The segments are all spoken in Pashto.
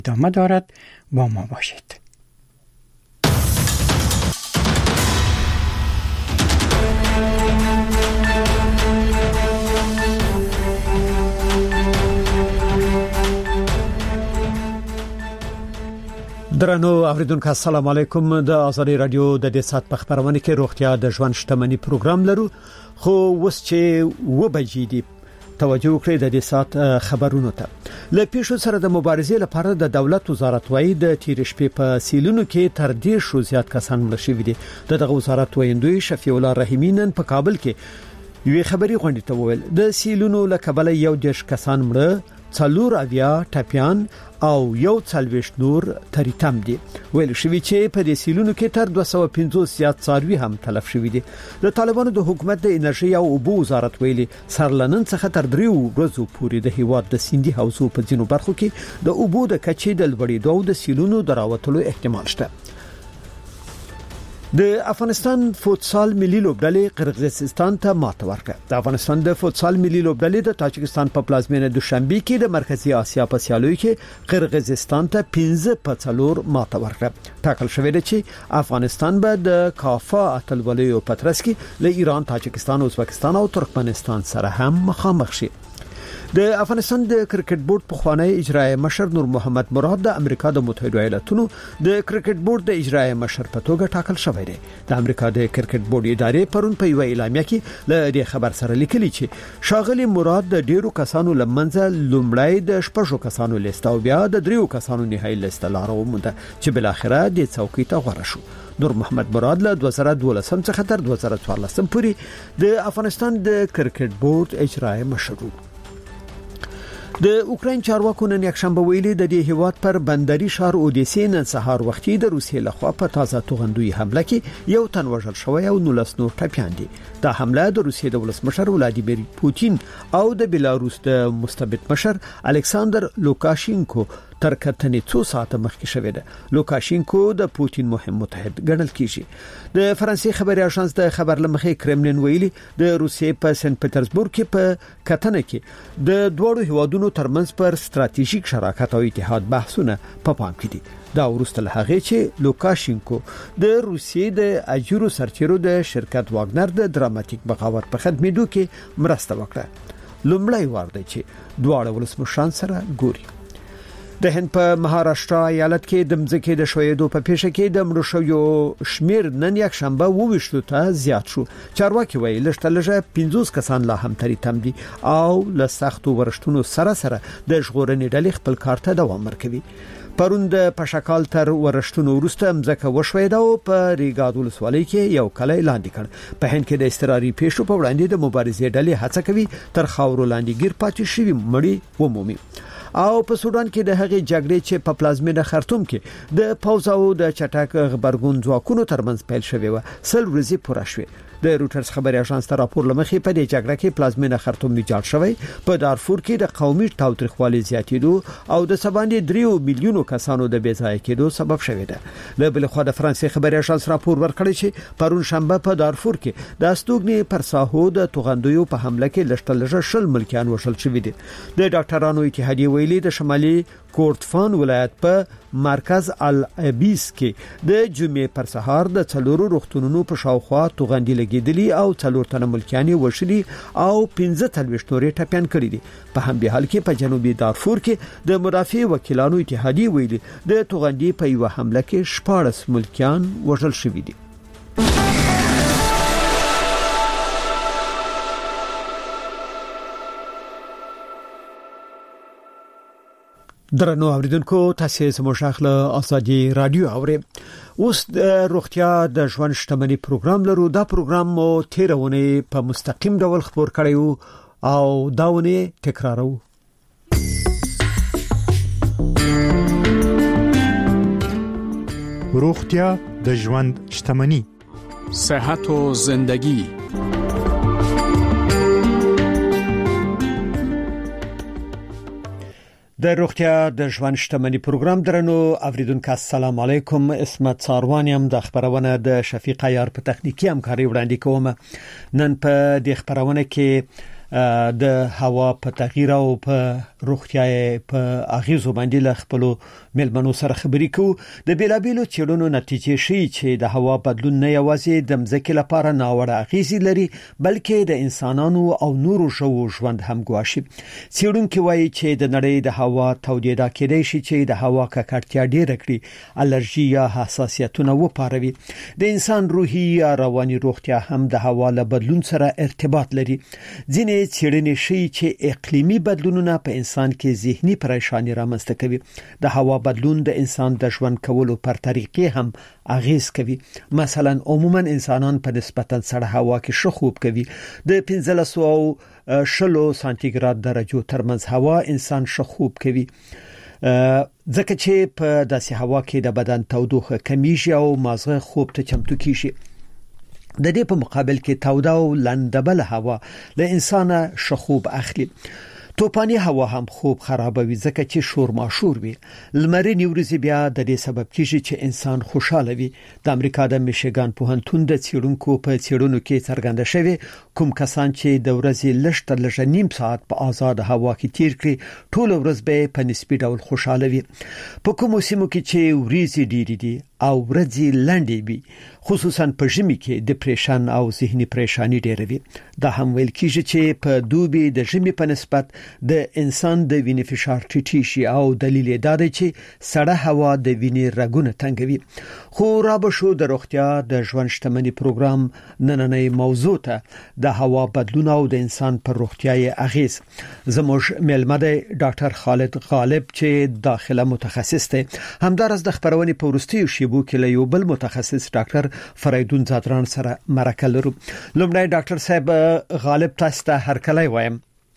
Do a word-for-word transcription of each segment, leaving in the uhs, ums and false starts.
ادامه دارد. با ما باشید. درنو اوریدونکو السلام علیکم. د آزادی رادیو د دې سات په خبرونه کې روغتیا د ژوند شتمنۍ پروګرام لرو. خو وس چې و بجې دي توجه وکړئ د دې سات خبرونو ته. له پیښو سره د مبارزې لپاره د دولت وزارت وايي د تیر شپې په سیلونو کې تر دې شو زیات کسان مړ شوي دي. دغه وزارت وایندوی شفیع الله رحیمی نن په کابل کې یوې خبري غونډې ته وویل د سیلونو له کبله یو دیش کسان مړ، څلور اویا ټاپیان او یو څلويشت نور تریتم دي. ویل شوی چې په دې سیلونو کې تر دوه سوه پنځوس زیات څاروي هم تلف شوي دي. د طالبانو د حکومت د انرژي او اوبو وزارت ویلي سرلنن څخه تر دریو ورځو پورې د هیواد د سیندي حوزو په ځینو برخو کې د اوبو د کچې د لوړېدو او د سیلونو دراوتلو احتمال شته. د افغانستان فوتسال ملي لوبډلې قرغیزستان ته ماته ورکړه. د افغانستان د فوتسال ملي لوبډلې د تاجکستان په پلازمینه دوشنبه کې د مرکزی اسیا په سیالیو کې قرغیزستان ته پنځه په څلور ماته ورکړه. ټاکل شوې ده چې افغانستان به د کافا اتلولیو په ترڅ کې له ایران، تاجکستان، ازبکستان او ترکمنستان سره هم مخامخ شي. د افغانستان د کرکټ بورډ پخوانی اجرایی مشر نور محمد مراد د امریکا د متحده ایالاتونو د کرکټ بورډ د اجرایی مشر په توګه ټاکل شوی دی. د امریکا د کرکټ بورډ ادارې پرون په یو اعلامیه کې له دې خبر سره لیکلي چې شاغلي مراد د ډیرو کسانو لمنځه لومړی د شپږو کسانو لیست او بیا د دریو کسانو نهایی لیست لاره ومنده چې بل اخره د څوکۍ ته غوړه شو. نور محمد مراد له دوه زره دولسم څخه تر دوه زره څوارلسم پورې د افغانستان د کرکټ بورډ اجرایی مشر و. د اوکراین چارواکو نن یکشنبه ویلي د دې هیواد پر بندري شهر اودیسې نن سهار وختي د روسیې لخوا په تازه توغندوی حمله کې یو تن وژل شوی او نولس نور ټپیان دي. دا حمله د روسیې د ولسمشر ولادیمیر پوتین او د بیلاروس د مستبد مشر الکساندر لوکاشینکو تر کتنې څو ساعته مخکې شوې ده. لوکاشینکو د پوتین مهم متحد ګڼل کیږي. د فرانسې خبري اژانس د خبر لمخې کرملین ویلي د روسیې په سنت پټرزبورګ کې په کتنه کې د دوړو هیوادونو ترمنځ پر ستراتیژیک شراکت او اتحاد بحثونه په پام کې دي. دا ورسته له هغه چې لوکاشینکو د روسیې د اجورو سرچینو د شرکت واګنر د دراماتیک بغاوت په خدمتو کې مرسته وکړه. لومړی وار دی چې دواړه ولسمشران سره ګوري. د هند په مهاراشټرا ایالت کې د مځکې د شویدو په پیښه کې د مړو شویو شمیر نن یک شنبه وویشتو ته زیات شو. چارواکي وایي لږ لږه پنځوس کسان لا هم تریتم دي او له سختو ورشتونو سره سره د ژغورنې ډلې خپل کار ته دوام ورکوي. پرون د پشکال تر ورشتونو وروسته مځکه وشویده او په ریګاد ولسوالۍ کې یو کلی لاندې کړ. په هند کې د استراري پیښو په وړاندې د مبارزې ډلې هڅه کوي تر خاورو لاندې ګیر پاتې شوي مړي ومومي. او په سودان کې د هغې جګړې چې په پلازمینه خرطوم کې د پوځ او د چټک خبرګون ځواکونو ترمنځ پیل شوی و سل ورځې پوره شوه. د روټرز خبري اژانس ته راپور لمخې په دې جګړه کې پلازمینه خرطوم ویجاړ شوی. په دارفور کې د قومي تاوتریخوالي زیاتېدو او د سباندې دریو میلیونو کسانو د بېځایه کېدو سبب شوی دی. له بل خوا د فرانسې خبري اژانس راپور ورکړی چې پرون شنبه په دارفور کې د استوګنې پر ساحو د توغندویو په حمله کې لشتل لږه شل ملکیان وشل شوی دي. د ډاکټرانو اتحادیه ویلي د شمالي کورټفان ولایت په مرکز الابیس کې د جمعې پر سهار د څلورو روغتونونو په شاوخوا توغندي لګیدلي او څلور تنه ملکیان وشلي او پنځه څلويشت نورې ټپيان کړي دي. په همدې حال کې په جنوبي دارفور کې د مدافع وکیلانو اتحادیه ویلي د توغندي په یو حمله کې شپاړس ملکیان وژل شوي دي. درنو اوریدونکو تاسو زموږ خپل ازادي رادیو اورئ. اوس د روغتیا د ژوند شتمنۍ پروګرام لرو. دا پروګرام مو تیرونه په مستقیم ډول خبر کړیو او داونه تکرارو. روغتیا د ژوند شتمنۍ، صحت و زندگی. د روغتیا د ژوند شتمنۍ پروګرام درنو اوریدونکو السلام علیکم. اسمت ساروانیم د خبرونه د شفیق عیار په تخنیکی همکاري وړاندې کوم. نن په د خبرونه کې د هوا په تغییر او په روغتیا په اغیزو باندې ل خپل ملمنو سره خبرې کوو. د بیلابیلو چیرونو نتیجې شي چې د هوا بدلون نه یوازې د مځکې لپاره ناوړه اغیزې لري بلکې د انسانانو او نورو ژوو ژوند هم ګواښي. څېړونکي وایي چې د نړۍ د هوا تودېدا کېدای شي چې د هوا ککړتیا ډېره کړي، الرژي یا حساسیتونه وپاروي. د انسان روحي یا رواني روغتیا هم د هوا له بدلون سره ارتباط لري. ځینې څېړنې ښيي چې اقلیمي بدلونونه په انسان کې ذهني پریشانی رامنځته کوي. د هوا بدلون د انسان د ژوند کولو پر طریقې هم اغیز کوي. مثلا عموما انسانان په نسبتا سړه هوا کې ښه خوب کوي. د پنځلس او شلو سانتیګراد درجو ترمنځ هوا انسان ښه خوب کوي، ځکه چې په داسې هوا کې د بدن تودوخه کمیږي او مازغه خوب ته چمتو کیږي. د دې په مقابل کې توده او لندبل هوا له انسانه شخوب اخلي. توپانی هوا هم خوب خرابوي ځکه چې شور ماشور وي. لمرینې ورځې بیا د دې سبب کیږي چې انسان خوشاله وي. د امریکا د میشیګان پوهنتون د څېړونکو په څېړنو کې څرګنده شوی کوم کسان چې د ورځې لږ تر لږه نیم ساعت په آزاد هوا کې تیر کړي ټول ورځ به په نسبي ډول خوشاله وي. په کومو سیمو کې چې ورځې ډېرې دي او ورځې لنډې وي، خصوصا په ژمي کې ډیپریشن او ذهني پریشانی ډېره وي. دا هم ویل کیږي چې په دوبي د ژمي په نسبت د انسان د وینې فشار ټیټ شي او دلیل یې دا دی چې سړه هوا د وینې رګونه تنګوي. خو را به شو د روغتیا د ژوند شتمنۍ پروګرام نننۍ موضوع ته د هوا بدلون او د انسان پر روغتیاي اغیز. زموږ ملمه دی ډاکټر خالد غالب چې داخله متخصص دی. همدارس د خبرونې په وروستیو شیبو کې له یو بل متخصص ډاکټر فریدون زادران سره مرکه لرو. لومړی ډاکټر صاحب غالب تاسو ته هرکلی وایم.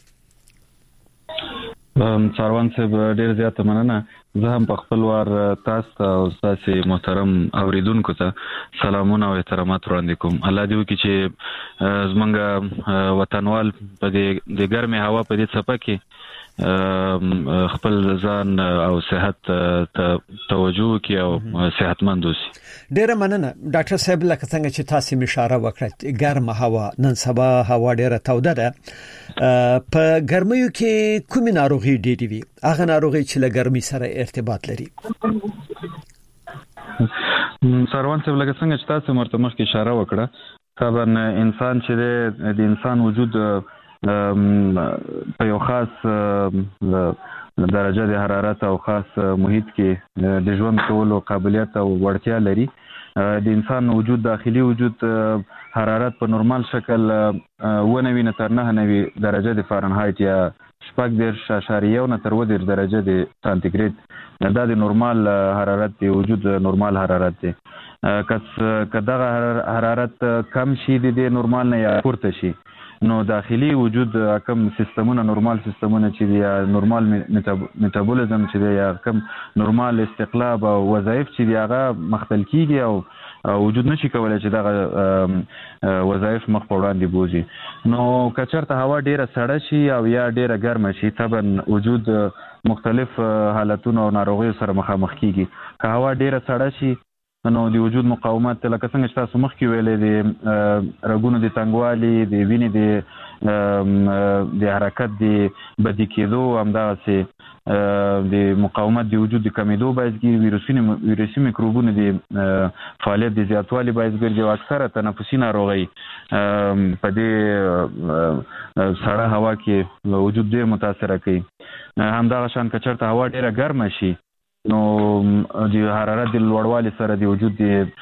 ساروان صاحب ډیر زیات مننه. زه هم په خپل وار تاسو او تاسو محترم اوریدونکو ته سلامونه او احترامات وړاندې کوم. الله دې وکړي چې زمونږ وطنوال په دې د ګرمه هوا په دې څپه کې خپل ځان او صحت ته توجه کوي او صحتمند اوسي. ډیره مننه ډاکټر صاحب. لکه څنګه چې تاسو اشاره وکړه ګرمه هوا نن سبا هوا ډیره توده ده. په ګرمیو کې کومې ناروغي ډېرې وي؟ هغه ناروغي چې له ګرمۍ سره ارتباط لري. سروان صاحب لکه څنګه چې تاسو مرته مخکې اشاره وکړه، طبعا انسان چې د انسان وجود په یو خاص درجه د حرارت او خاص محیط کې د ژوند کولو قابلیت او وړتیا لري. د انسان وجود داخلي وجود حرارت په نورمال شکل ونوي نه تر نه نوي درجه د فارنهایت یا شپږ دېرش اعشاریه نه تر اووه دېرش درجه د سانتیګریډ دا د نورمال حرارت دی، وجود نورمال حرارت دی. که دغه حرارت کم شي د نورمال نه یا پورته شي نو داخلي وجود کم سیستمونه نورمال سیستمونه چې دی یا نورمال میټابولیزم چې دی یا کم نورمال استقلاب او وظایف چې دی هغه مختل کیږي او وجود نشي کولای چې دغه وظایف مخ په وړاندې بوزي. نو که چېرته هوا ډیره سړه شي او یا ډیره ګرمه شي طبعا وجود مختلف حالتونو او ناروغیو سره مخامخ کیږي. که هوا ډیره سړه شي نو د وجود مقاومت لکه څنګه چې تاسو مخکې ویلې د رګونو د تنګوالي، د وینې د د حرکت د بدی کېدو، همدغسې د مقاومت د وجود د کمیدو باعث کېږي، ویروسي میکروبونو د فعالیت د زیاتوالي باعث ګرځي او اکثره تنفسي ناروغۍ په دې سړه هوا کې وجود ډېر متاثره کوي. همدغه شان که چېرته هوا ډېره ګرمه شي نو د حرارت د لوړوالي سره د وجود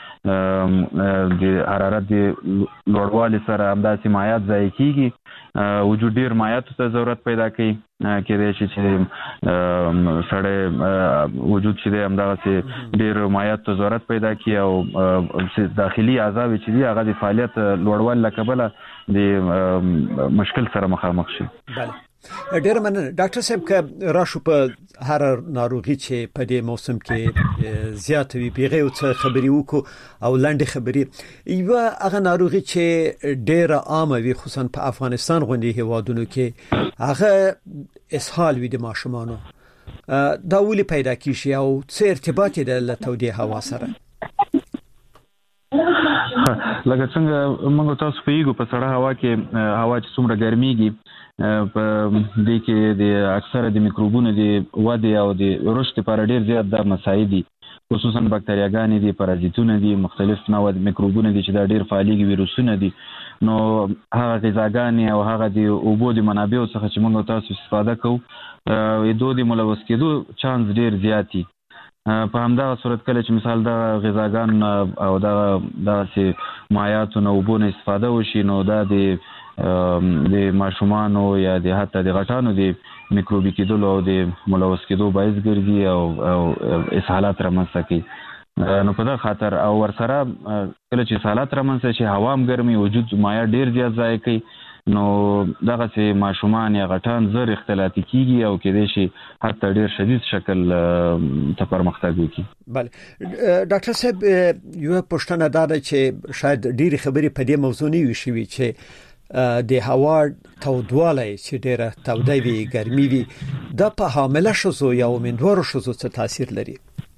د حرارت د لوړوالي سره همداسې مایعات ضایع کیږي. وجود ډیر مایعاتو ته ضرورت پیدا کوي. کېدای شي چې سړی وجود چې دی همدغسې ډیر مایعاتو ته ضرورت پیدا کړي او داخلي اعضا چې دي هغه د فعالیت لوړوالي له کبله د مشکل سره مخامخ شي. ډیر مننه ډاکټر صاحب. که راشو په هر ناروغي چې په دې موسم کې زیات وي بیغه او څه خبري وکړو او لاندې خبري یو هغه ناروغي چې ډیر عام وي خصوصا په افغانستان غونډې هوادونو کې هغه اسهال وي د ماشومانو. دا ولې پیدا کیږي او څه ارتباط دی له تودې هوا سره؟ لکه څنګه موږ تاسو په یو په سړه هوا کې هوا چې څومره ګرميږي په دې کې د اکثره د میکروبونو د وده او د رشد لپاره ډیر زیات د مسایل دي، خصوصا بکتریاګانې دي، پرازیتونه دي، مختلف نوع میکروبونه دي چې دا ډیر فعالي ویروسونه دي. نو هغه غذاګانې او هغه د اوبو د منابعو څخه چې موږ تاسو استفاده کوو د دوی ملوث کېدو چانس ډیر زیات دي. په همدغه صورت کله چې مثال د غذاګان او د داسې مایعاتو نه اوبو نه استفاده وشي نو دا د د ماشومانو یا د حتی د غټانو د میکروبي کېدلو او د ملوث کېدو باعث ګرځي او اسهالات رامنځته کوي. نو په دا خاطر او ورسره کله چې اسهالات رامنځته شي هوا هم ګرمي، وجود مایع ډیر زیات ضایع کوي، نو دغه سه ماشومان یا غټان زر اختلاطي کیږي او کېدای شي حتی ډیر شدید شکل ته پرمختګ وکړي. بله ډاکټر صاحب یو پوښتنه دا ده چې شاید ډیر خبرې په دې موضوع نه وي شوي چې د هوا تودوالی چې ډیره توده وي ګرمي وي دا په حامله ښځو یا امیندوارو ښځو څه تاثیر لري؟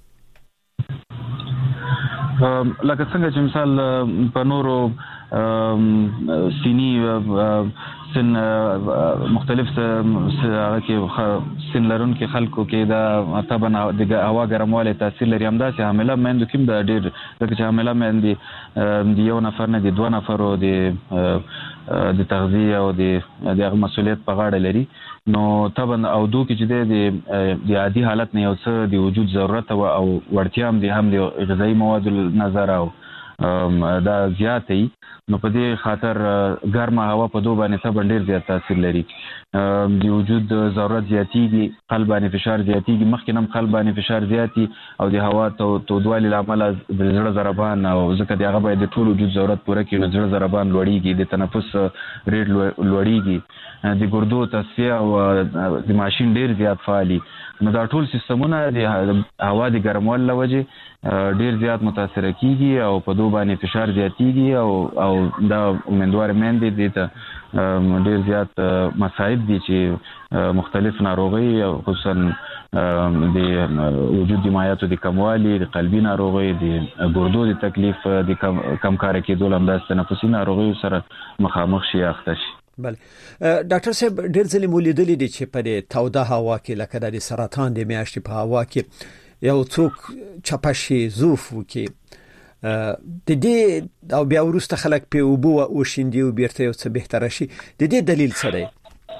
لکه څنګه چې مثال په نورو سینی سن مختلف هغه کې سن لرونکو خلکو کې دا طبعا د هوا ګرموالی تاثیر لري. همداسې حامله میندو کې دا ډېر ځکه چې حامله میندې د یو نفر نه د دوه نفرو د تغذیه او د دغه مسؤلیت په غاړه لري، نو طبعا او دوی کې چې د عادي حالت نه یو څه د وجود ضرورت او وړتیا هم د هم د غذایی موادو نظر او دا زیاتې، نو په دې خاطر ګرمه هوا په دوه باندې طبعا ډیر زیات تاثیر لري. د وجود ضرورت زیاتېږي، قلب باندې فشار زیاتېږي، مخکې هم قلب باندې فشار زیاتی او د هوا تودوالي لامل د زړه ضربان او ځکه د هغه باید د ټول وجود ضرورت پوره کړي، نو زړه ضربان لوړیږي، د تنفس ریټ لوړیږي، د ګردو تصفیه او د ماشین ډیر زیات فعالي. نو دا ټول سیستمونه د هوا د ګرموالي له وجې ډیر زیات متاثر کیږي او په دوه باندې فشار زیاتېږي او او دا امیندوار میندې دي ته ډیر زیات مصائب دي چې مختلف ناروغي خصوصا د وجود د مایعاتو د کموالي، د قلبي ناروغي، د ګردو د تکلیف، د کم کار کېدو، همداسې تنفسي ناروغي سره مخامخ شي اخته شي. بله ډاکټر صاحب ډیر ځلې مو لیدلي دي چې په دې توده هوا کې لکه د سرطان د میاشتې په هوا کې یو څوک چپه شي، ضعف وکړي، د دې او بیا وروسته خلک په اوبو وشیندي او بیرته یو څه بهتره شي، د دې دلیل څه دی؟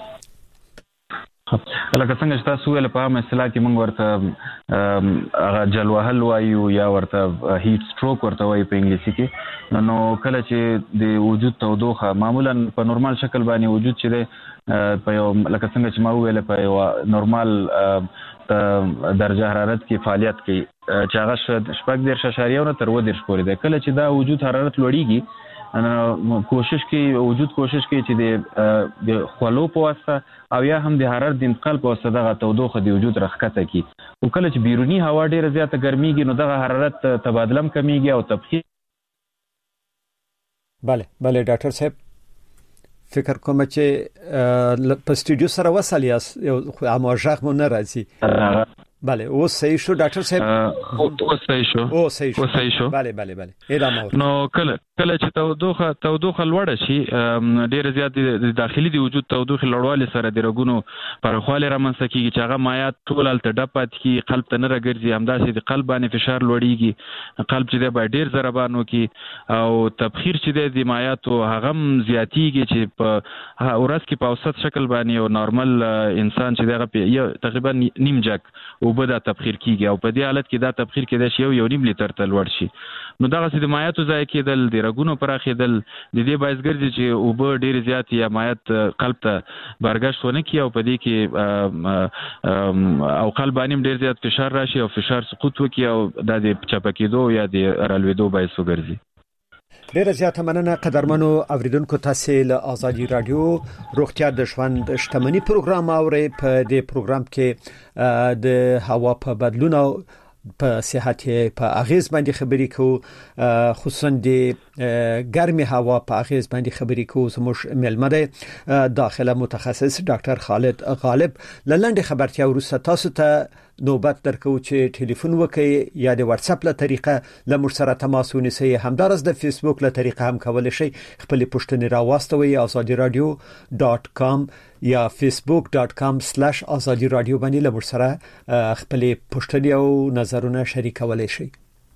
لکه څنګه چې تاسو ویل په عام اصطلاح کې موږ ورته هغه جلوهل وایو یا ورته هیټ سټروک ورته وایي په انګلیسي کې. نو کله چې د وجود تودوخه معمولا په نورمال شکل باندې وجود چې دی په یو لکه څنګه چې ما ویل په یو نورمال درجه حرارت کې فعالیت کوي چې هغه شپږ دېرش اعشاریه نه تر اووه دېرش پورې دی. کله چې دا وجود حرارت لوړیږي کوشش کوي وجود کوشش کوي چې د خولو په واسطه او یا هم د حرارت د انتقال په واسطه دغه تودوخه د وجود راښکته کی، او کله چې بیرونی هوا ډیره زیاته ګرميږي نو دغه حرارت تبادله کمیږي او تبخیر. بله بله ډاکټر صاحب فکر کوم چې په سټوډیو سره وصل یاست، یو امواجغ مو نه راځي. بله اوس صحیح شو ډاکټر صاحب؟ اوس صحیح شو. او صحیح شو. صحیح شو. بله بله بله ادامه. نو کله کله چې تودوخه تودوخه لوړه شي ډیر زیات د داخلي د وجود تودوخه لوړوالی سره د رګونو پرخواله رامنځته کیږي چې هغه مایعات ټول الته ډپات کی قلب ته نه راګرځي، همداسې د قلب باندې فشار لوړیږي، قلب چې د باید ډیر ضربان وکي او تبخیر چې د مایعاتو هغه زیاتیږي چې په ورځ کې په اوسط شکل باندې یو نورمال انسان چې دغه یو تقریبا نیم جک اوبه دا تبخیر کیږي او په دې حالت کې دا تبخیر کېدای شي یو نیم لیټر ته لوړ شي. نو دغه سید مایعاتو ضایع کېدل، د رګونو پراخېدل د دې باعث ګرځي چې اوبه ډېر زیات یا مایعات قلب ته برګشت ونه کړي او په دې کې او قلب باندې ډېر زیات فشار راشي او فشار سقوط وکړي او د چپه کېدو یا د رالوېدو باعث وګرځي. ډیره زیاته مننه قدرمنو اوریدونکو، تاسو له آزادي رادیو روغتیا د ژوند شتمنۍ پروګرام اورئ. په دې پروګرام کې د هوا په بدلون او په صحت په اغیز باندې خبرې کوو، خصوصا د ګرمي هوا په اغیز باندې خبرې کوو. زموږ ملمه ده داخله متخصص ډاکټر خالد غالب. لنډه خبرتیا ورسته تاسو ته نوبت درکو چې ټلیفون وکړي یا د واتس اپ له طریقه لمر سره تماس ونیسئ. همدارس د فیسبوک له طریقه هم کولای شئ خپل پوښتنې راوستوي آزادي رادیو ډاټ کام یا فیسبوک ډاټ کام سلیش آزادي رادیو باندې لمر سره خپل پوښتنې او نظرونه شریکولای شئ.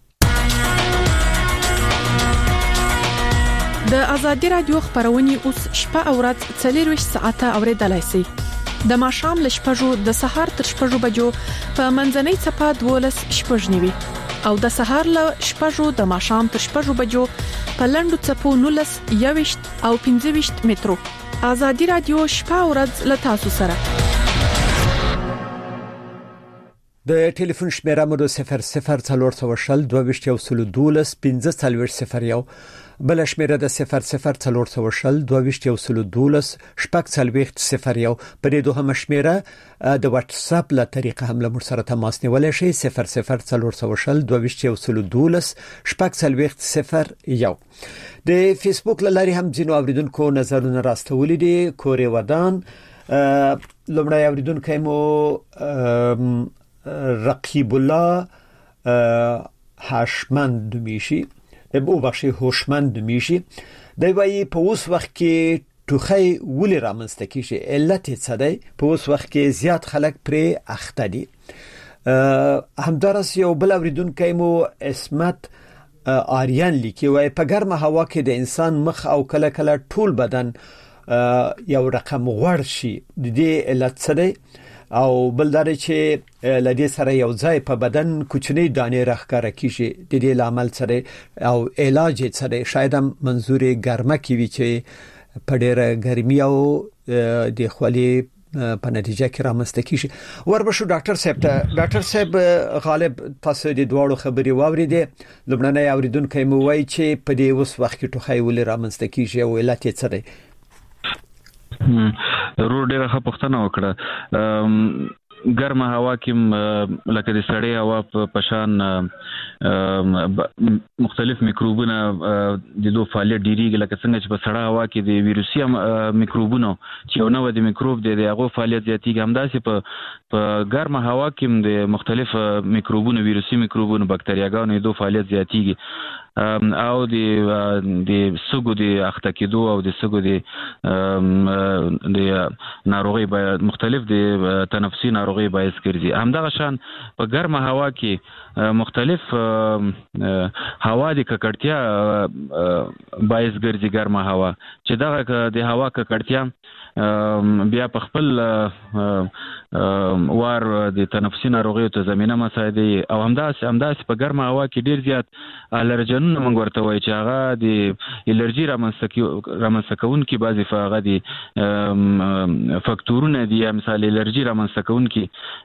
د آزادي رادیو خبرونه اوس شپه او ورځ څلور ساعته اوریدلای شئ. د ماښام له شپږو د سهار تر شپږو بجو په منځنۍ څپه دولس شپږ نیوي او د سهار له شپږو د ماښام تر شپږو بجو په لنډو څپو نولس یويشت او پنځه ویشت مترو. آزادي رادیو شپه او ورځ له تاسو سره. د ټلیفون شمیره مو د صفر صفر څلور سوه شل دوه ویشت یو سل دولس پنځه څلوېښت صفر یو بل شمیره د صفر صفر څلور سوه شل دوه ویشت یو سل دولس شپږ څلوېښت صفر یو. په دې دوه شمیره د واتس اپ له طریقه هم له سره تماس نیولای شئ صفر صفر څلور سوه شل دوه ویشت یو سل دولس شپږ څلوېښت صفر یو. د فیسبوک له لارې هم ځینو اوریدونکو نظرونه راستولي دي. کورې ودان لومړی اوریدونکو مو رقیب الله هاشمند میشي او بخشي هوشمند میشي دی وایي په اوس وخت کې ټوخی ولې رامنځته کیږي، علت څه دی؟ په اوس وخت کې زیات خلک پرې اخته دي. همدارس یو بل اوریدونکی مو اسمت آریان لیکي وایي په ګرمه هوا کې د انسان مخ او کله کله ټول بدن یو رقم غوړ شي، د دې علت څه دی؟ او بل دا چې لدې سره یو ځای په بدن کوچنی دانې راخکاره کیږي، د دې لامل سره او علاج څه دی؟ شاید هم منظور ګرمه کې وي چې په ډېره ګرمي او د خولي په نتیجه کې رامنځته کیږي. وربشو ډاکټر صاحب ته. ډاکټر صاحب غالب تاسو د دوړو خبري واوریدې، لومړنی اوریدونکو مو وایي چې په دې اوس وخت کې ټوخی ولې رامنځته کیږي او علت څه دی؟ رو ډیره ښه پوښتنه وکړه. ګرمه هوا کې لکه د سړې هوا په شان مختلف میکروبونه د دوه فعالیت ډیریږي، لکه څنګه چې په سړه هوا کې د ویروسي میکروبونو چې یو نوع د میکروب دی هغه فعالیت زیاتیږي، همداسې په په ګرمه هوا کې د مختلف میکروبونو ویروسي میکروبونو بکتریاګانو د دوه فعالیت زیاتیږي او د د سګو د اخته کېدو او د سګو د د ناروغي مختلف د تنفسي ناروغي باعث ګرځي. همدغه شان په ګرمه هوا کې مختلف هوا د ککړتیا باعث ګرځي. ګرمه هوا چې دغه د هوا ککړتیا بیا په خپل وار د تنفسي ناروغیو ته زمينه مساعده او همداسې همداسې په ګرمه هوا کې ډیر زیات الرجنونه موږ ورته وایي چې هغه د الرجي رامنځته کوونکي بعضې هغه د فاکتورونه دي، یا مثال الرجي رامنځته کوونکي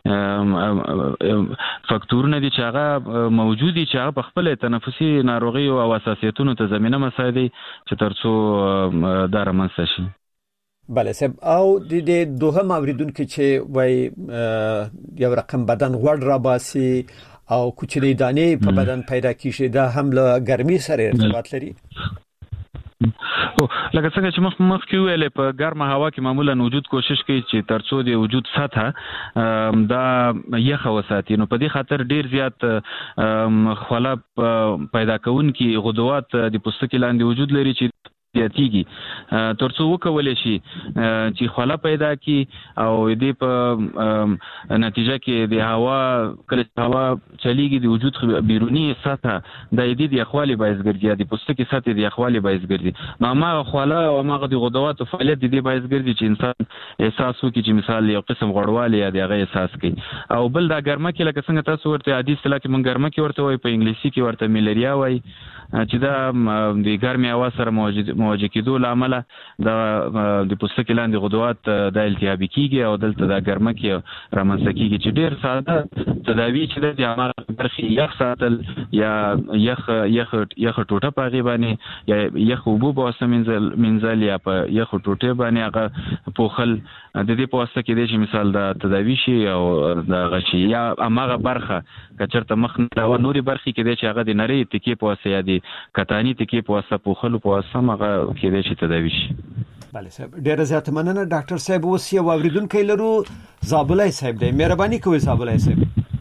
فاکتورونه دي چې هغه موجود دي چې هغه په خپل تنفسي ناروغیو او حساسیتونو ته زمينه مساعده چې ترڅو دا رامنځته شي. بله صاحب. او د دې دوهم اوریدونکو چې وای یو رقم بدن غوړ را باسي او کوچنی دانې په بدن پیدا کیږي، دا هم له ګرمي سره ارتباط لري؟ او لکه څنګه چې مخ مخ کې ویلې په ګرمه هوا کې معمولا وجود کوشش کوي چې ترڅو د وجود سطح دا یخه وساتي، نو په دې خاطر ډیر زیات خوله پیدا کوونکي غدوات د پوستکي لاندې وجود لري چې زیاتیږي ترڅو وکولای شي چې خوله پیدا کی او دې په نتیجه کې د هوا کله هوا چلیږي د وجود بیرونی سطح د دې د یخوالي باعث ګرځي، د پوستکي سطح د یخوالي باعث ګرځي. نو ما خوله او ما د غدوات فعالیت د دې باعث ګرځي چې انسان احساس وکړي چې مثال یو قسم غوړوالی یا دغه احساس کوي. او بل دا ګرمه کې لکه څنګه تاسو ورته عادي اصطلاح کې مونږ ګرمه کې ورته وایي، په انګلیسي کې ورته میلریا وایي، چې دا د ګرمي هوا سره مواجه کېدو لامل د د پوستکي لاندې غدوات د التهابي کیږي او دلته د ګرمه کې رامنځته کیږي چې ډیر ساده تداوی چې د هغه برخي یخ ساتل یا یخ یخ یخ ټوټه په غیبانی یا یخ وبو په وسمنځل منځل یا په یخ ټوټه باندې هغه پوخل د دې په واسطه کې د مثال د تداوی شي او د غشي یا امغه برخه کچرته مخ نه نوري برخي کې د چې هغه د نری تکي په واسطه یا د کتانی تکي په واسطه پوخل په واسطه هغه کې د چې تداوی شي. بله صاحب ډیره زیاته مننه ډاکټر صاحب. اوس یو اوریدونکو لرو زابلای صاحب دی، مهرباني کوئ زابلای صاحب.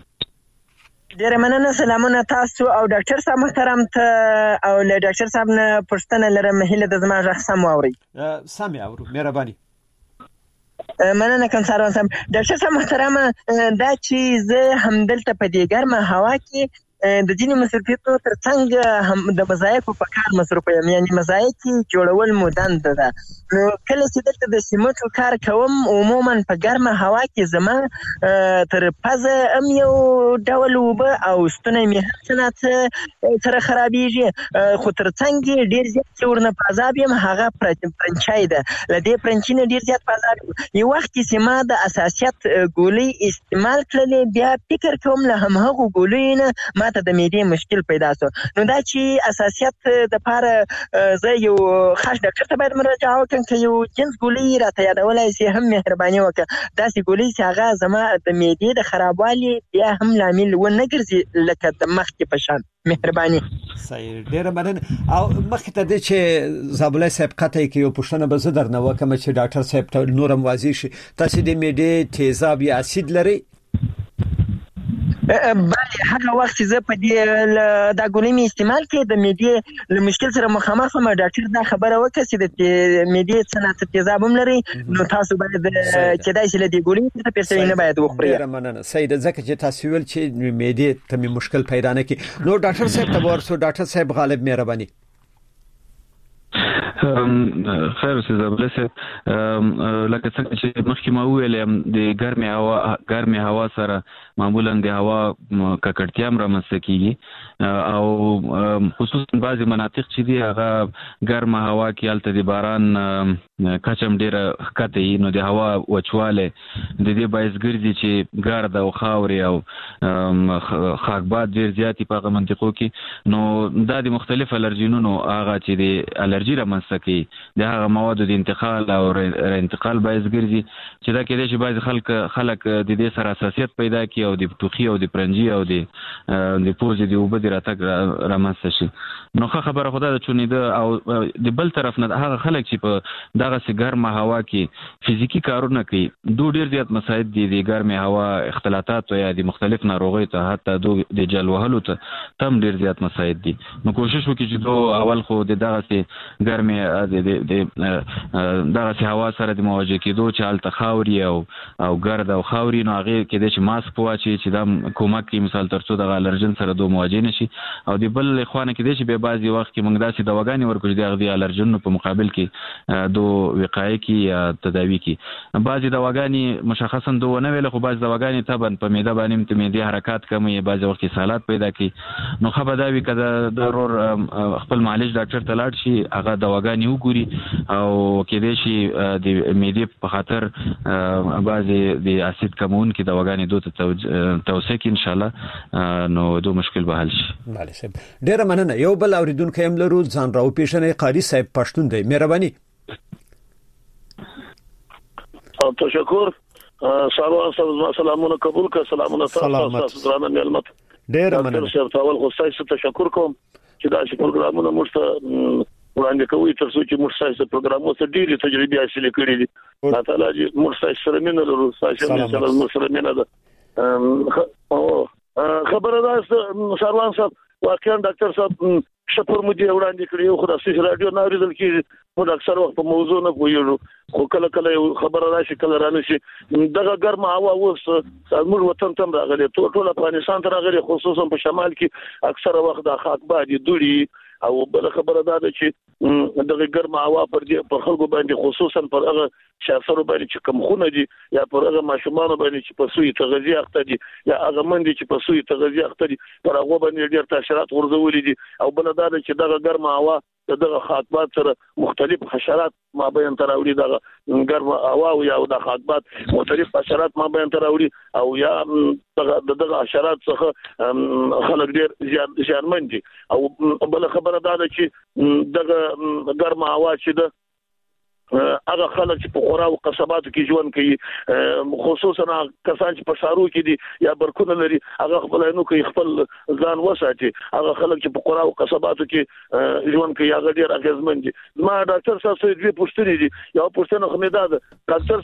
ډیره مننه. سلامونه تاسو او ډاکټر صاحب محترم ته او له ډاکټر صاحب نه پوښتنه لرم، هیله د زما غږ سم واوري. سم اورو، مهرباني. مننه کوم ساروان صاحب. ډاکټر صاحب محترم، دا چې زه همدلته په دې ګرمه هوا کې د ځینې مصرفیتو ترڅنګ هم د مزایکو په کار مصروف یم، یعنی مزایکې جوړول مو دنده ده. نو کله چې دلته د سیمټو کار کوم عموما په ګرمه هوا کې زما تر پزه هم یو ډول اوبه او ستونی مې هر څه ناڅه سره خرابېږي، خو ترڅنګ یې ډېر زیات چې ورنه په عذاب یم هغه پرنچای ده. له دې پرنچي نه ډېر زیات په عذاب یم. یو وخت کې چې ما د اساسیت ګولۍ استعمال کړلې، بیا فکر کوم له همهغو ګولیو نه ما ته د معدې مشکل پیدا شو. نو دا چې اساسیت دپاره زه یو خاص ډاکټر ته باید مراجعه وکړم که یو جنس ګولۍ راته یادولی شي هم مهرباني وکړه. داسې ګولۍ چې هغه زما د معدې د خرابوالي بیا هم لامل ونه ګرځي لکه د مخکې په شان. مهرباني. صحیح، ډیره مننه. او مخکې ته دې چې زابلای صاحب قطعی کې یو پوښتنه به زه درنه وکړم چې ډاکټر صاحب ته نورم واضح شي، تاسو د معدې تیزاب یا اسید لرئ؟ بله، هغه وخت چې زه په دې دا ګولۍ مې استعمال کړې د معدې له مشکل سره مخامخ وم، ډاکټر دا خبره وکړه چې د معدې څه ناڅه تیزاب هم لري، نو تاسو باید کېدای شي له دې ګولۍ څخه پیسوي نه باید وخورئ. ډېره مننه. صحیح ده، ځکه چې تاسو ویل چې معدې ته مې مشکل پیدا نه کړي. نو ډاکټر صاحب ته ورسو. ډاکټر صاحب غالب، مهرباني. خیر اوسې زابله صاحب، لکه څنګه چې مخکې ما وویل د ګرمې هوا ګرمې هوا سره معمولا د هوا ککړتیا هم رامنځته کیږي، او خصوصا بعضې مناطق چې دي هغه ګرمه هوا کې هلته د باران کچه هم ډېره ښکته وي، نو د هوا وچوالی د دې باعث ګرځي چې ګرد او خاورې او خاکبات ډېر زیات وي په هغه منطقو کې. نو دا د مختلف الرجینونو هغه چې د الرجي رامنځته کوي د هغه موادو د انتقال او انتقال باعث ګرځي چې دا کېدای شي بعضې خلک خلک د دې سره حساسیت پیدا کړي او د ټوخي او د پرنجي او د د پوزې د اوبه د راتګ رامنځته شي. نو ښه خبره خو دا ده چې د او د بل طرف نه هغه خلک چې په دغسې ګرمه هوا کې فزیکي کارونه کوي، دو ډېر زیات مساعد دي د ګرمې هوا اختلاطاتو یا د مختلف ناروغیو ته، حتی دو د جل وهلو ته هم ډېر زیات مساعد دي. نو کوشش وکړي چې دو اول خو د دغسې ګرمې د دغسې هوا سره د مواجه کېدو چې هلته خاوري او او ګرد او خاوري، نو هغې کېدای چې ماسک واچوي چې دا کومک کوي مثال تر څو دغه الرجن سره دو مواجه نه شي. او د بل خوا نه کېدای شي بیا بعضې وخت کې موږ داسې دواګانې ورکړو چې د هغه د الرجنونو په مقابل کې دو وقایه کړي یا تداوي کړي. بعضې دواګانې مشخصا دو ونه ویله، خو بعضې دواګانې طبعا په معده باندې د معدې حرکات کموي، بعضې وخت کې سالات پیدا کړي. نو ښه به دا وي که د ضرور خپل معالج ډاکټر ته لاړ شي، هغه دواګانې وګوري او کېدای شي د معدې په خاطر بعضې د اسید کمونکي دواګانې دو ته توصیه کړي انشاءالله، نو دو مشکل به حل شي. بله صاحب، ډېره مننه. یو بل اورېدونکی هم لرو، ځان راوپېژنئ. قاري صاحب پښتون دی، مهرباني. تشکر. سلام سلامونه قبول کړه. سلامونه تاسو درانه ملمت. ډېره مننه. ډاکټر صاحب اول خو تاسو تشکر کوم چې دا چې پروګرامونه موږ ته وړاندې کوي، تر څو چې موږ تاسو پروګرامونو ته ډېرې تجربې حاصلې کړې دي. الله تعالی دې موږ تاسو سره مینه لرو، تاسو سره موږ سره مینه ده. خبره ده سروان صاحب، واقعا ډاکټر صاحب شپور مو دې وړاندې کړی، خو د سیس رادیو نه اورېدل کېږي، موږ اکثر وخت په موضوع نه پوهېږو، خو کله کله یو خبره راشي کله رانشي. دغه ګرمه هوا اوس زموږ وطن ته هم راغلې، ټول افغانستان ته راغلې، خصوصا په شمال کې اکثره وخت د خاکباد دوړي. او بل خبره دا ده چې دغه ګرمه هوا پر دې پر خلکو باندې خصوصا پر هغه شاعرانو باندې چې کم خونه دي یا پر هغه ماشومان باندې چې په سوی تغذیه اخته دي یا هغه مندي چې په سوی تغذیه اخته دي، پر هغه باندې ډېر تاثیرات ورزولې دي. او بل دا ده چې دغه ګرمه هوا دغه خاکبات سره مختلف حشرات ما بیان تراوړي، دغه ګرمه هوا او یا د خاکبات مختلف حشرات ما بیان تراوړي، او یا دغه دغه حشرات څخه خلک ډېر زیات زیانمن دي. او بل خبره دا ده چې دغه ګرمه هوا چې ده هغه خلک چې په خورا او قصباتو کې ژوند کوي، خصوصا کسان چې په ښارو کې دي یا برکونه لري، هغه خپل نو کوي خپل ځان وساتي. هغه خلک چې په خورا او قصباتو کې ژوند کوي هغه ډېر اغېزمن دي. ما ډاکټر صاحب سره دوه پوښتنې دي. یو پوښتنه خو مې دا ده، ډاکټر صاحب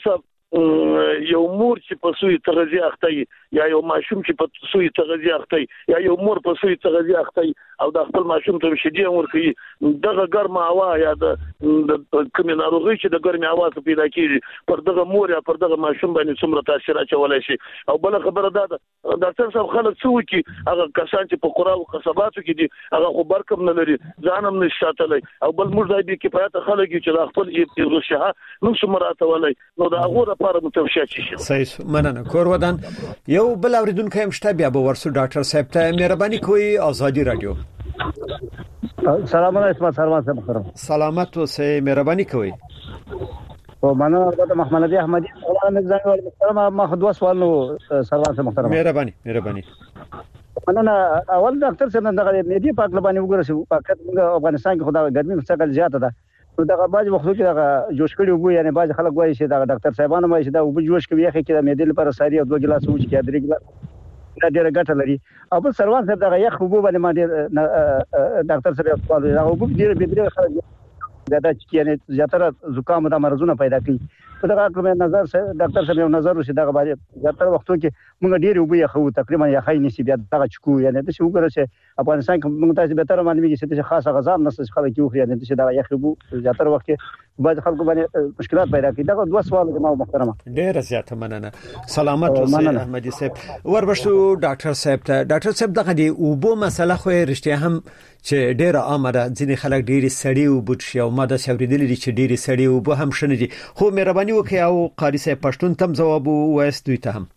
یو مور چې په سوی تغذیه اخته یا یو ماشوم چې په سوی تغذیه اخته یا یو مور په سوی تغذیه اخته او د خپل ماشوم ته شیدې ورکوي دغه ګرمه هوا یا د کومې ناروغي چې د ګرمې هوا څخه پیدا کیږي پر دغه مور یا پر دغه ماشوم باندې څومره تاثیر اچولای شي او بل خبره ده ډاکټر صاحب خلک څه وکي هغه کسان چې په قرا او قصباتو کې دي هغه خو برکم نه لري ځانم نشاتلای او بل موږ دای به کفایت خلک چې خپل ایروشه نو څومره ولای نو دا هغه لپاره متوشا شي صحیح مننه کور ودان یو بل اوریدونکو هم شته بیا به ورسو ډاکټر صاحب ته مهرباني کوئ آزادی رادیو سلام علیکم سلام محترم سلامت اوسئ مهرباني کوئ او مننه البته محمد علي احمدي سلام زنګ محترم ما خو سوال نو سلام محترم مهرباني مهرباني مننه اول ډاکټر صاحب دغه مېدی پاک لبانې وګورئ پاکت موږ افغانستان کې خدای ګرمي مستقل زیاته ده نو دغه باج وختو کې دغه جوش کړي وګو یعنی باج خلک وایي چې دغه ډاکټر صاحبانو وایي چې دا وګ جوش کوي چې د مېدی لپاره ساري او دوه ګلاس وچ کې درې ګلاس دا ډېر ګټه لري او بل سروان صاحب دغه یخ وګو باندې ما ډېر ډاکټر صاحب په اړه هغه وګ ډېر به ډېر خلک زیاته چې یعنی زیاتره زکام د مرزونه پیدا کوي په دغه اړه نظر ډاکټر صاحب یو نظر وشي دغه باندې زیاتره وختو کې موږ ډېر وګ یخو تقریبا یخ نه سی بیا دغه چکو یعنی د څه وګره چې افغانستان کې موږ تاسو به تر باندې چې خاصه غذا نسل خلک یو خري یعنی چې دغه یخ وګ زیاتره وخت کې بعض خلکو باندې مشکلات پیدا کوي دغه دوه سوال جناب محترم ډېر زیاته مننه سلامت اوسئ احمدي صاحب وربشو ډاکټر صاحب ته ډاکټر صاحب دغه دی او بو مسله خو رښتیا هم چې ډېر عامه ده ځینې خلک ډېر سړی او بوت شي او ماده سوریدلې دي چې ډېر سړی او بو هم شنه دي خو مهرباني وکړئ او قاری صاحب پښتون تم جواب وایست دوی ته هم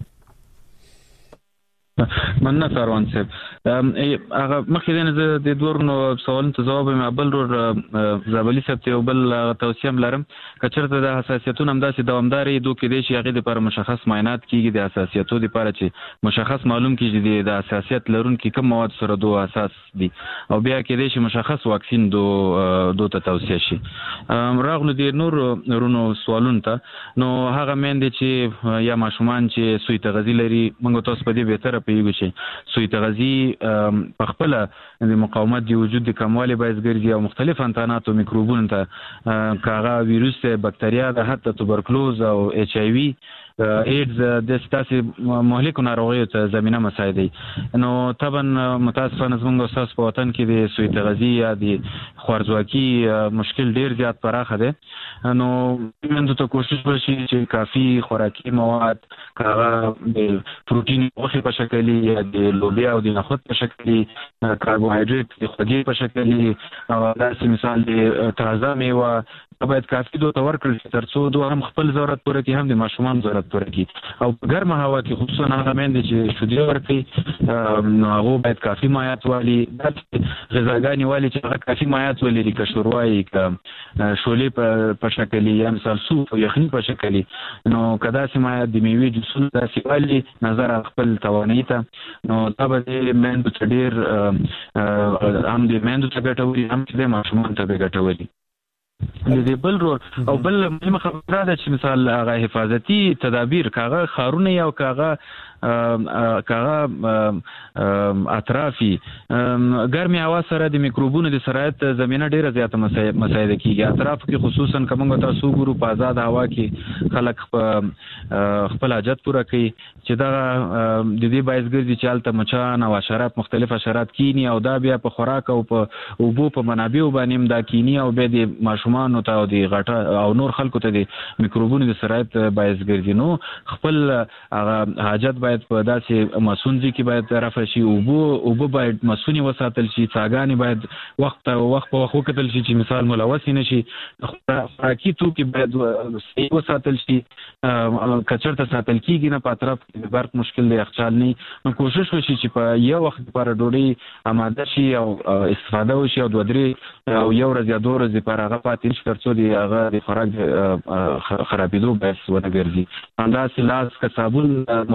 مننه سروان صاحب هغه مخکې نه د دوه سوالونو ته جواب مې بل ور زابلی صاحب ته بل توصیه لرم کچرته د حساسیتونو همداسې دوامداري دوه کې دي چې هغه لپاره مشخص معاینات کیږي د حساسیتو لپاره چې مشخص معلوم کیږي د حساسیت لرونکي کوم مواد سره دوه اساس دي او بیا کې دي چې مشخص واکسین دوه دوه ته توصیه شي راغلو د نور رونو سوالونو ته نو هغه مېندې چې یا ماشومان چې سوی تغذیه لري موږ تاسو په دې به پیږي چې سوی تغذیه په خپل د مقاومت دی وجود د کموالی باعث ګرځي او مختلف انتانات او میکروبونو ته کاغه ویروس بکتریا د حتی توبرکلوز او ایچ ای وی ایډز د ستاسو مهلکو ناروغیو ته زمينه مساعدي نو طبعا متاسفانه زموږ اساس په وطن کې د سوی تغذیه یا د خوارزواکي مشکل ډیر زیات پراخه ده نو موږ ته کوشش وشي چې کافي خوراکي مواد کاغه د پروتین او په شکل یا د لوبیا او د نخود په شکل کاربوهایډریټ د خوږی په شکل او داسې مثال د تازه میوه باید کافي دوه تور کړل ترڅو دوه هم خپل ضرورت پوره کړي هم د ماشومان ضرورت پوره کړي او ګرمه هوا کې خصوصا هغه مېندې چې شودې ورکړي نو هغه باید کافي مایعات والی د غذاګانی والی چې هغه کافي مایعات ولري که شوروایی که شولې په شکل یا مثال سوپ او یخني په شکل نو کدا چې مایعات د میوې جوسونه داسې والی نظر خپل توانایي ته نو دا به مېندو ته ډېر هم د مېندو ته ګټوري هم د ماشومان ته ګټوري د دې بل رول او بل مهمه خبره ده چې مثال هغه حفاظتي تدابیر کاغه خارونه یا کاغه کاغه اطرافي ګرمي هوا سره د میکروبونو د سرایت زمينه ډیره زیاته مساعده کیږي اطراف کې خصوصا کومه تاسو ګورو په آزاد هوا کې خلک خپل حاجت پوره کوي چې دا د دې باعث ګرځي چې الته مچان او حشرات مختلف حشرات کینی او دا بیا په خوراک او په اوبو په منابع باندې دا کینی او به د ماشومان ته او د غټه او نور خلکو ته د میکروبونو د سرایت باعث ګرځي نو خپل حاجت باید په داسې مسونځي کې باید رافع شي او او باید مسونی وساتل شي څاګانی باید وخت وخت په وخت وکتل شي چې مثال ملوث نه شي خوراکي توکي باید وساتل شي کچرته ساتل کیږي نه په اطراف کې برق مشکل دی یخچال نه نو کوشش وشي چې په یو وخت لپاره ډوډۍ آماده شي او استفاده وشي او دوه درې او یو ورځ یا دوه ورځې لپاره هغه پاتې نشي ترڅو دی هغه د خوراک خرابېدو باعث ونه ګرځي همداسې لاس که صابون مهیا شي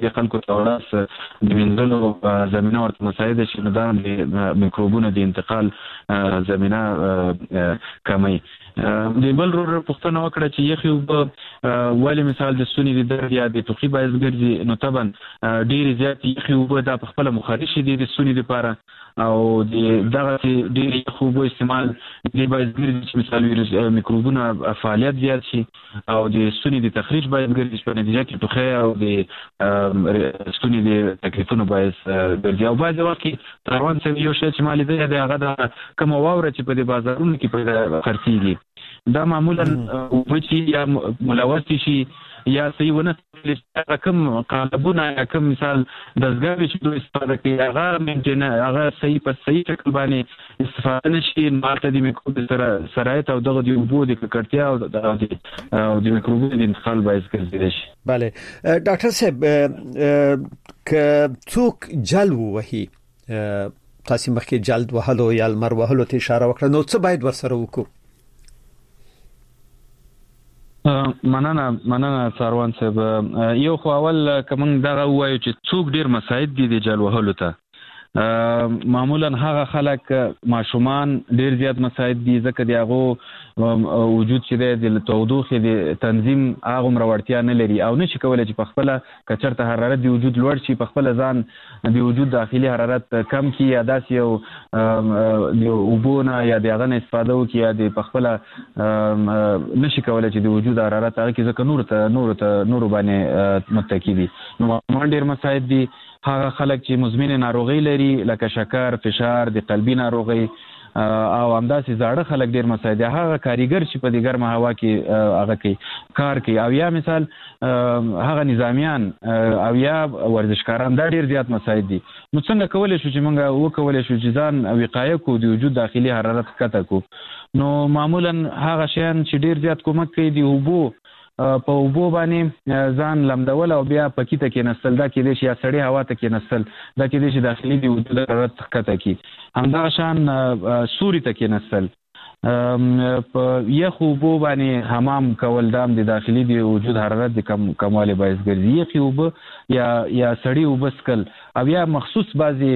کې خلکو ته وړاندې د وینځلو زمينه ورته مساعده شي، نو دا د میکروبونو د انتقال زمينه کموي. د بل ورو پښتنه وکړه چې یخي وب ولی مثال د سونی د درد یا د توخي باعث ګرځي، نو طبعا ډیر زیات یخي وب د خپل مخارج دي د سونی لپاره او د دغه ډیر یخي وب استعمال د باعث ګرځي چې مثال ویروس میکروبونه فعالیت زیات شي او د سونی د تخریج باعث ګرځي په نتیجه کې توخي او د سونی د تکلیفونو باعث ګرځي. او بعض وخت تروان څه یو شی چې مالي دی د هغه د کوم واوره چې په بازارونو کې پیدا خرڅيږي دا معمولا وچی یا ملوث شي یا صحیح ونه چې کوم قالبونه یا کوم مثال دزګاوي چې دوی استفاده کوي هغه مینټین هغه صحیح په صحیح شکل باندې استفاده نشي، ماته د میکروب سره سرایت او دغه د وبو د ککړتیا او د میکروبونو د انتقال باعث ګرځي شي. بله ډاکټر صاحب ک څوک جلو وهي تاسو مخکې جلد وهلو یا المر وهلو ته اشاره وکړه، نو څه باید ورسره وکړو؟ مننه مننه څاروان صاحب. یو خو اول کوم دغه وایو چې څوک ډیر مساعد دي د جل وهلو ته، معمولا هغه خلک ماشومان ډیر زیات مساعد دي ځکه د هغه وجود چې د تودوخې د تنظیم هغه مروړتیا نه لري او نشي کولای چې په خپل کچرته حرارت د وجود لوړ شي، په خپل ځان د وجود داخلي حرارت کم کی یا داس یو د وبونه یا د هغه استفاده وکي یا د په خپل نشي کولای چې د وجود حرارت هغه کې ځکه نور ته نور ته نور باندې متکی دي. نو ډیر مساعد دي هغه خلک چې مزمن ناروغي لري لکه شکر، فشار، د قلبي ناروغي او همداسې زاړه خلک ډیر مساعد دي. هغه کاریګر چې په دې ګرمه هوا کې هغه کوي کار کوي او یا مثال هغه نظامیان او یا ورزشکاران دا ډیر زیات مساعد دي. نو څنګه کولای شو چې موږ وکولای شو چې ځان وقایه کو د وجود داخلي حرارت کته کو؟ نو معمولا هغه شیان چې ډیر زیات کومک کوي دی وبو په وبو باندې ځان لمدول او بیا پکې کې نسل دا کې د شي سړی هوا ته کې نسل دا کې د شي داخلي دی وجود حرارت کته کې همدا شان سوري ته کې نسل په یخو وبو باندې حمام کول دام د داخلي دی وجود حرارت د کم کمواله باعث ګرځي. یخي وبو یا یا سړی وبسکل او یا مخصوص بعضي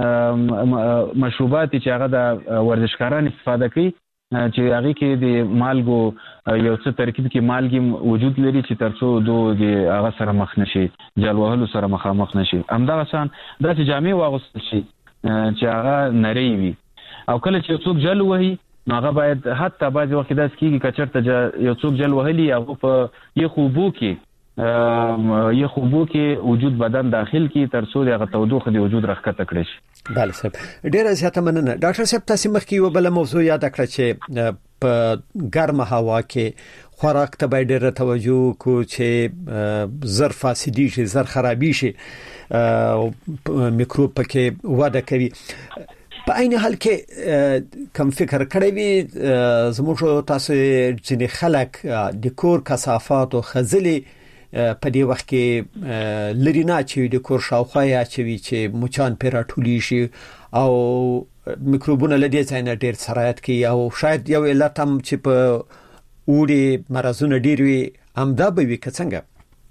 مشروبات چې هغه د ورزشکاران استفاده کوي چې هغه کې د مالګو یو څه ترکیب کې مالګي وجود لري چې ترڅو دوه د هغه سره مخ نشي جل وهلو سره مخامخ نشي. همدا شان داسې جامې واغوستل شي چې هغه نری وي او کله چې څوک جل وهي نو هغه باید حتی بعض وخت داس کېږي کچرته یو څوک جل وهلي هغه په یخو وبو کې یخو وبو کې وجود بدن داخل کې ترڅو دغه تودوخه د وجود راښکته کړي شي. بله صاحب ډیره زیاته مننه. ډاکټر صاحب تاسو مخکې یو بل موضوع یاد کړئ چې په ګرمه هوا کې خوراک ته باید ډیره توجه کو چې زر فاسدي شي زر خرابي شي میکروب پکې وده کوي. په عین حال کې کم فکر کړی وي زموږ تاسو چې خلک د کور کثافات او خزلي په دې وخت کې لرینا چې د کور شاوخوا یا چې مچان پیرا ټولی شي او میکروبونه لدې ځای نه ډیر سرایت کوي او شاید یو علت هم چې په وړي مرزونه ډیر وي همدا به وي که څنګه؟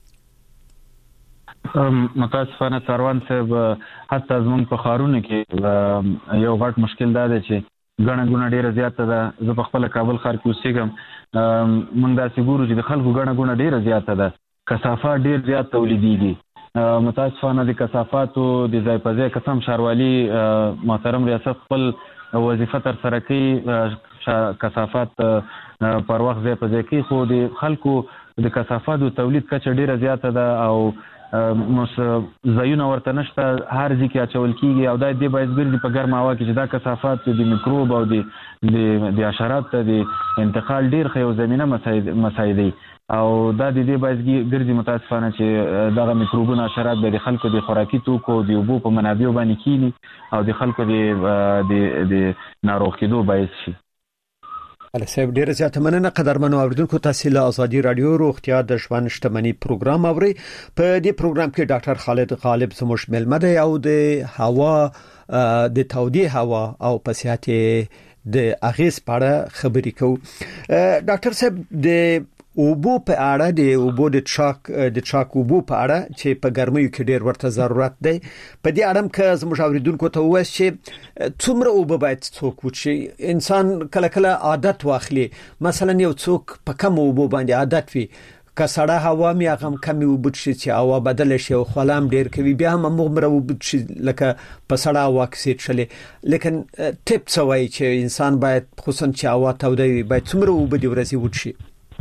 متاسفانه څاروان صاحب حتی زمونږ په ښارونو کې یو غټ مشکل دا دی چې ګڼه ګوڼه ډیره زیاته ده. زه په خپل کابل ښار کې اوسېږم، موږ داسې ګورو چې د خلکو ګڼه ګوڼه ډیره زیاته ده، کثافات ډیر زیات تولیدېږي. متاسفانه د کثافاتو د ځای په ځای قسم ښاروالي محترم ریاست خپل وظیفه تر سره کوي، کثافات پر وخت ځای په ځای کوي، خو د خلکو د کثافاتو تولید کچه ډیره زیاته ده او مس زایونه ورته نشته، هر ځای کې اچول کیږي او دا د باعث ګرځي په ګرمه هوا کې چې دا کثافات د میکروب او د د حشرات ته د انتقال ډیر ښه یو زمینه مساعدي او دا د دې باعث ګرځي متاسفانه چې دغه میکروبونه حشرات به د خلکو د خوراکي توکو د اوبو په منابعو باندې کینی او د خلکو د د ناروغ کېدو باعث شي. الله صاحب ډیره زیاته مننه. قدرمنو اوریدونکو تاسو له ازادي رادیو روغتیا د ژوند شتمنۍ پروګرام اوري. په دې پروګرام کې ډاکټر خالد غالب زموږ ملمه دی او د هوا د تودې هوا او په صحت د اغیز په اړه خبرې کوو. ډاکټر صاحب د اوبو په اړه د اوبو د چاک د چاک اوبو په اړه چې په ګرمیو کې ډیر ورته ضرورت دی په دې اړه که زموږ اوریدونکو ته وایي چې څومره اوبو باید څوک وچی انسان کله کله عادت واخلي مثلا یو څوک په کم اوبو باندې عادت وي که سړه هوا می هغه کم اوبو شي چې هوا بدل شي او خلام ډیر کوي بیا هم مغمره اوبو شي لکه په سړه هوا کې شي لیکن ټیپ سوي چې انسان باید خصوصا چې هوا توده وي باید څومره اوبو دی ورسي وچی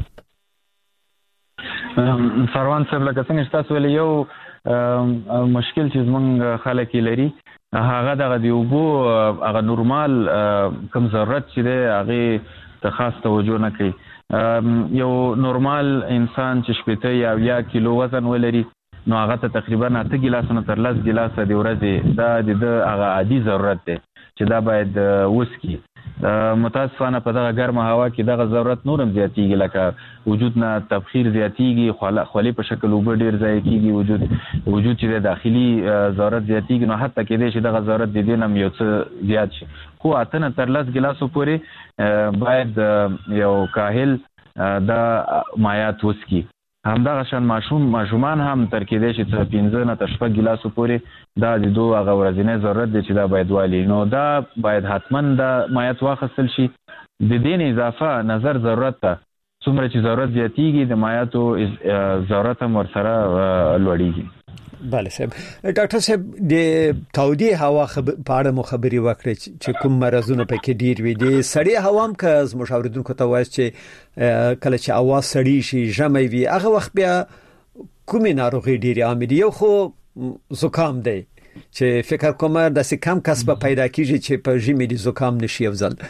سروان صاحب لکه څنګه تاسو ویل یو مشکل چې زمونږ خلک لري هغه دغه دی اوبو هغه نورمال کم ضرورت چې دی هغه ته خاص توجه نه کوي یو نورمال انسان چې شپته یا یا کیلو وزن ولري نو هغه ته تقریبا اته ګلاسونه تر لس ګلاسه دی ورځې دا د هغه عادي ضرورت دی چې دا باید وسکي متاسفانه په دغه ګرمه هوا کې دغه ضرورت نورم زیاتیږي لکه وجود نه تبخیر زیاتیږي خولي په شکل وب ډیر ځای کیږي وجود وجود چې داخلي ضرورت زیاتیږي نو حتی کې دې چې دغه ضرورت د دې نم یو څه زیات شي خو اتنه تر لس ګلاسو پورې باید یو کاهل دا مایات وسکي همدغه شان ماشوم ماشومان هم تر کې دې چې پنځه نه تر شپږ ګلاسو پورې دا د دوه هغه ورځنی ضرورت دی چې دا باید والی نو دا باید حتما دا مایات واخیستل شي د دې اضافه نظر ضرورت ته څومره چې ضرورت زیاتیږي د مایاتو ضرورت هم ورسره لوړیږي بله صاحب ډاکټر صاحب د تودي هوا په اړه مو خبري وکړي چې کوم مرزونه پکې ډیر وي د سړی هوا هم که از مشاوردونکو ته وایي چې کله چې هوا سړی شي ژمي وي هغه وخت بیا کومې ناروغي ډیر عام دي یو خو زکام دی چې فکر کوم د سې کم کسب پیدا کیږي چې په ژمي د زکام نشي افضل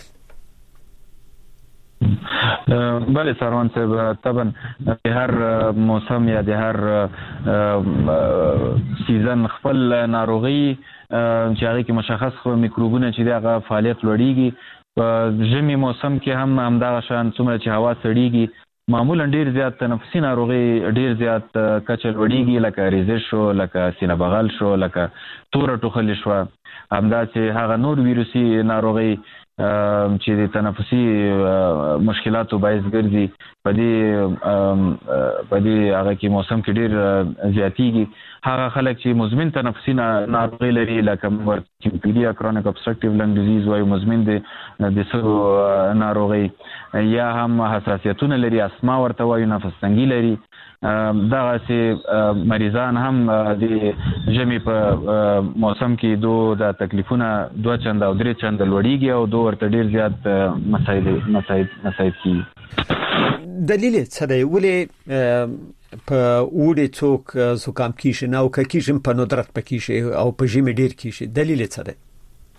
بله سروان صاحب طبعا د هر موسم یا د هر سیزن خپل ناروغي چې هغه کې مشخص خو میکروبونه چې دغه فعالیت لوړیږي په ژمي موسم کې هم همدغه شان څومره چې هوا سړیږي معمولا ډیر زیات تنفسي ناروغي ډیر زیات کچل وړيږي لکه ریزش شو لکه سینه بغل شو لکه تور ټوخل شو همدا چې هغه نور ویروسي ناروغي چې د تنفسي مشکلاتو باعث ګرځي په دې په دې هغه کې موسم کې ډیر زیاتیږي هغه خلک چې مزمن تنفسي ناروغي لري لکه مورټیپیډیا کرونیک ابسترکټیو لنګ ډیزیز وایي مزمن د سرو ناروغي یا هم حساسیتونه لري اسما ورته وایي نفس تنګي لري دغه سي مریضان هم د ژمي په موسم کې دوه د تکلیفونه دوه چنده او درې چنده لوړیږي او دوه ورته ډیر زیات مسایل مسایل مسایل کی دلیل څه دی ولې په وړي څوک زکام کیږي نو کیږي په ندرت پکې او په ژمي ډیر کیږي دلیل څه دی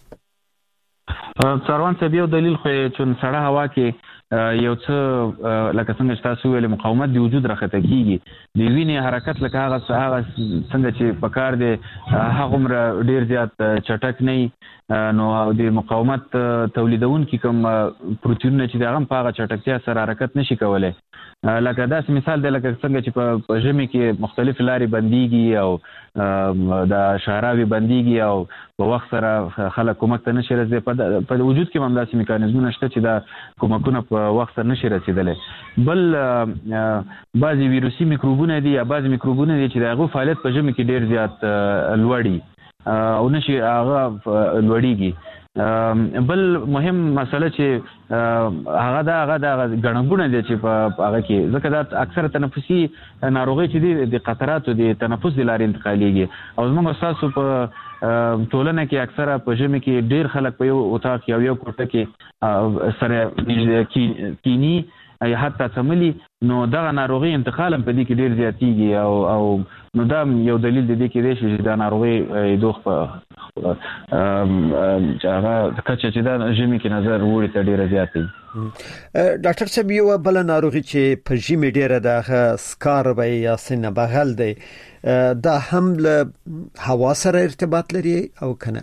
څاروان څه یو دلیل خو چې سړه هوا کې یو څه لکه څنګه تاسو ویل مقاومت د وجود راخته کیږي د وینې حرکت لکه هغه هغه څنګه چې پکار دی هغه مر ډیر زیات چټک نه نو د مقاومت تولیدون کې کوم پروتینونه چې دغه په هغه چټکتیا سره حرکت نشي کولای لکه داس مثال دی لکه څنګه چې په ژمي کې مختلف لارې بنديږي او د شهراوي بنديږي او په وخت سره خلک کومک ته نشي رسیدي په وجود کې هم داسې میکانیزمونه شته چې دا کومکونه په وخت سره نشي رسیدلی بل بعضي ویروسي میکروبونه دي یا بعضي میکروبونه دي چې دغه فعالیت په ژمي کې ډیر زیات لوړي او نشي هغه لوړیږي بل مهم مسله چې هغه دا هغه د غړنګونه دي چې په هغه کې ځکه دا اکثر تنفسي ناروغي چې دي د قطراتو د تنفس د لارې انتقاليږي او زموږ تاسو په ټولنه کې اکثره په ژمي کې ډیر خلک په یو اتاق یا یو کوټه کې سره کینی یا حتی سملی نو دغه ناروغي انتقال په دې کې ډیر زیاتیږي او او نو دا یو دلیل دی کې دی چې دا ناروغي دوخ په هغه کچه چې دا ژمي کې نظر وړي ته ډیر زیاتي ډاکټر صاحب یو بل ناروغي چې په ژمي ډیره د سکاربي یا سینه بغل دی دا هم له هوا سره ارتباط لري او کنه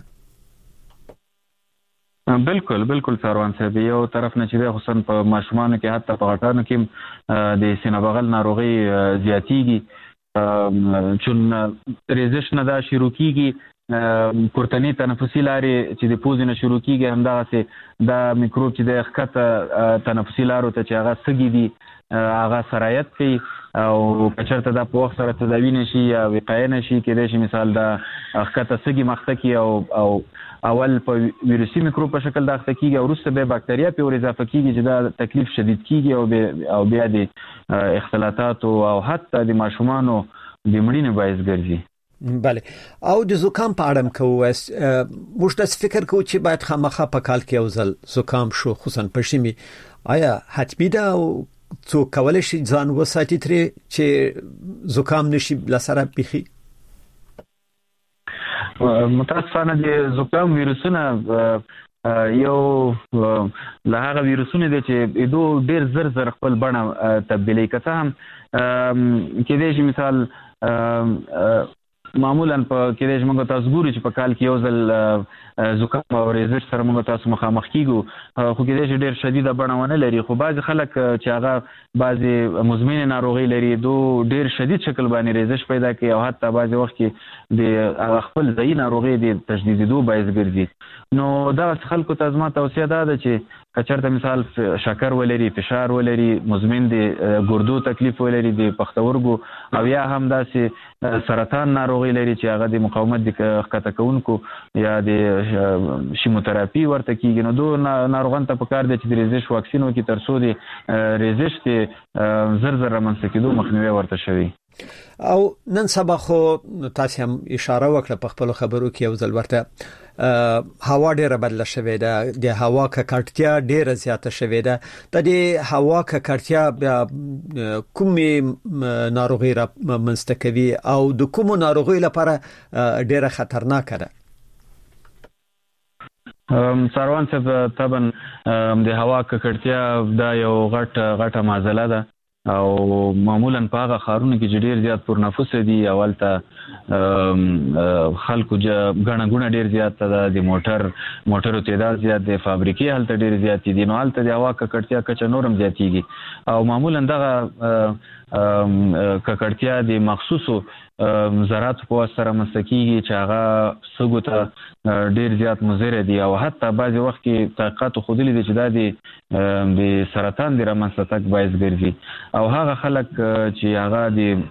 بالکل بالکل سروان صاحب یو طرف نه چې خصوصا په ماشومان کې حتی په غټانو کې د سینه بغل ناروغي زیاتیږي چون ریزش نه دا شروع کیږي پورتنی تنفسي لارې چې د پوزې نه شروع کیږي همدغسې دا میکروب چې د ښکته تنفسي لارو ته چې هغه سږي دي هغه سرایت کوي او کچرته دا په وخت سره تداوی نشي یا وقایه نشي کېدای شي مثال دا ښکته سږي مخته کړي او او اول په ویروسي میکروب په شکل دا اخته کیږي او وروسته به باکتریا په ور اضافه کیږي چې دا تکلیف شدید کیږي او او بیا د اختلاطات او حتی د ماشومانو د مړینې باعث ګرځي. بله او د زکام په اړه کوو موږ د فکر کوو چې باید خامخا په کال کې یو ځل زکام شو خصوصا په شمي آیا حتمی ده او څو کولای شي ځان وساتي ترې چې زکام نشي لسره بيخي؟ متاسفانه د زکام ویروسونه یو له هغه ویروسونه دي چې دو ډیر زر زر خپل بڼه تبدیلي کوي هم کېدای شي مثال معمولا په کې د موږ تاسو ګوري چې په کال کې یو ځل زکام او ریزش سره موږ تاسو مخامخ کیږو خو کې د ډېر شدیده بڼونه لري خو بعض خلک چې هغه بعضي مزمن ناروغي لري دو ډېر شدید شکل باندې ریزش پیدا کوي او حتی بعض وخت کې د خپل ځای ناروغي د تشدیدېدو باعث ګرځي نو دا خلکو ته زما توصیه ده چې کچرته مثال شکر ولري فشار ولري مزمن د ګردو تکلیف ولري د پښتورګو او یا هم داسې سرطان ناروغي لري چې هغه د مقاومت د ښکته کوونکو یا د شیموتراپي ورته کیږي نو دو ناروغان ته پکار دي چې د ریزش واکسین وکړي تر څو د ریزش د زر زر رامنځته کېدو مخنیوي ورته شوی. او نن سبا خو تاسو هم اشاره وکړه په خپل خبرو کې یو ځل ورته هوا ډیره بدله شوې ده د هوا ککړتیا ډیره زیاته شوې ده د دې هوا ککړتیا کومې ناروغي را منځته کوي او د کومو ناروغي لپاره ډیره خطرناکه ده؟ سروان صاحب طبعا د هوا ککړتیا دا یو غټ غټه معضله ده او معمولا په هغه ښارونو کې چې ډیر زیات پرنفس دي اولته خلکو غڼه غونه ډیر زیات ده د موټر موټرو تعداد زیات دی فابریکې هلته ډیر زیات دي نو هلته د هوا ککړتیا کچه نورم زیاتیږي او معمولا دغه ککړتیا د مخصوصو ذرات په واسطه مستکیږي چې هغه سګو ته ډیر زیات مضر دي او حتی بعضی وخت کې تحقیقات خودلی دي چې دا د سرطان د رامنځته تک باعث ګرځي او هغه خلک چې هغه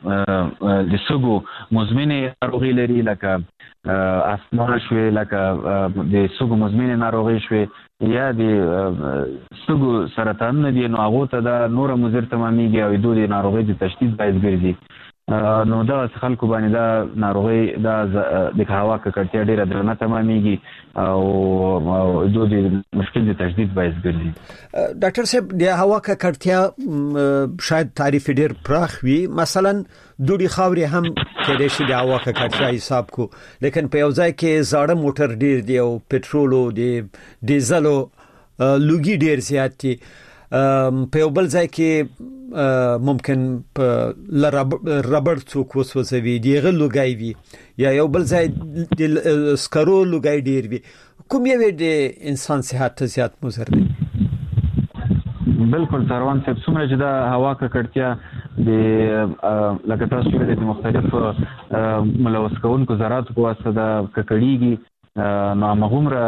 د د سګو مزمنه ناروغي لري لکه اسما شوي لکه د سګو مزمنه ناروغي شوي یا د سګو سرطان نه دي نو هغه ته دا نور مضر تماميږي او د ناروغي د تشدید باعث ګرځي نو دا خلکو باندې دا ناروغي دا د هوا ککړتیا ډیره درنه تمامېږي او د مشکل د تشدید باعث ګرځي. ډاکټر صاحب د هوا ککړتیا شاید تعریف ډیر پراخ وي مثلا دوړي خاوري هم کېدای شي د هوا ککړتیا حساب کو لیکن په یو ځای کې زاړه موټر ډیر دی او پټرول او د ډیزل او لوګي ډیر زیات دي په یو بل ځای کې ممکن په ربړ څوک وسوځوي دیغه لوګای وي یا یو بل ځای د سکرو لوګای ډیر وي کوم یو د انسان صحت ته زیات مضر دی؟ بالکل سروان صاحب څومره چې دا هوا ککړتیا د لکه تاسو چې د مختلف ملوث کوونکو ذرات په واسطه د ککړیږي نو هغومره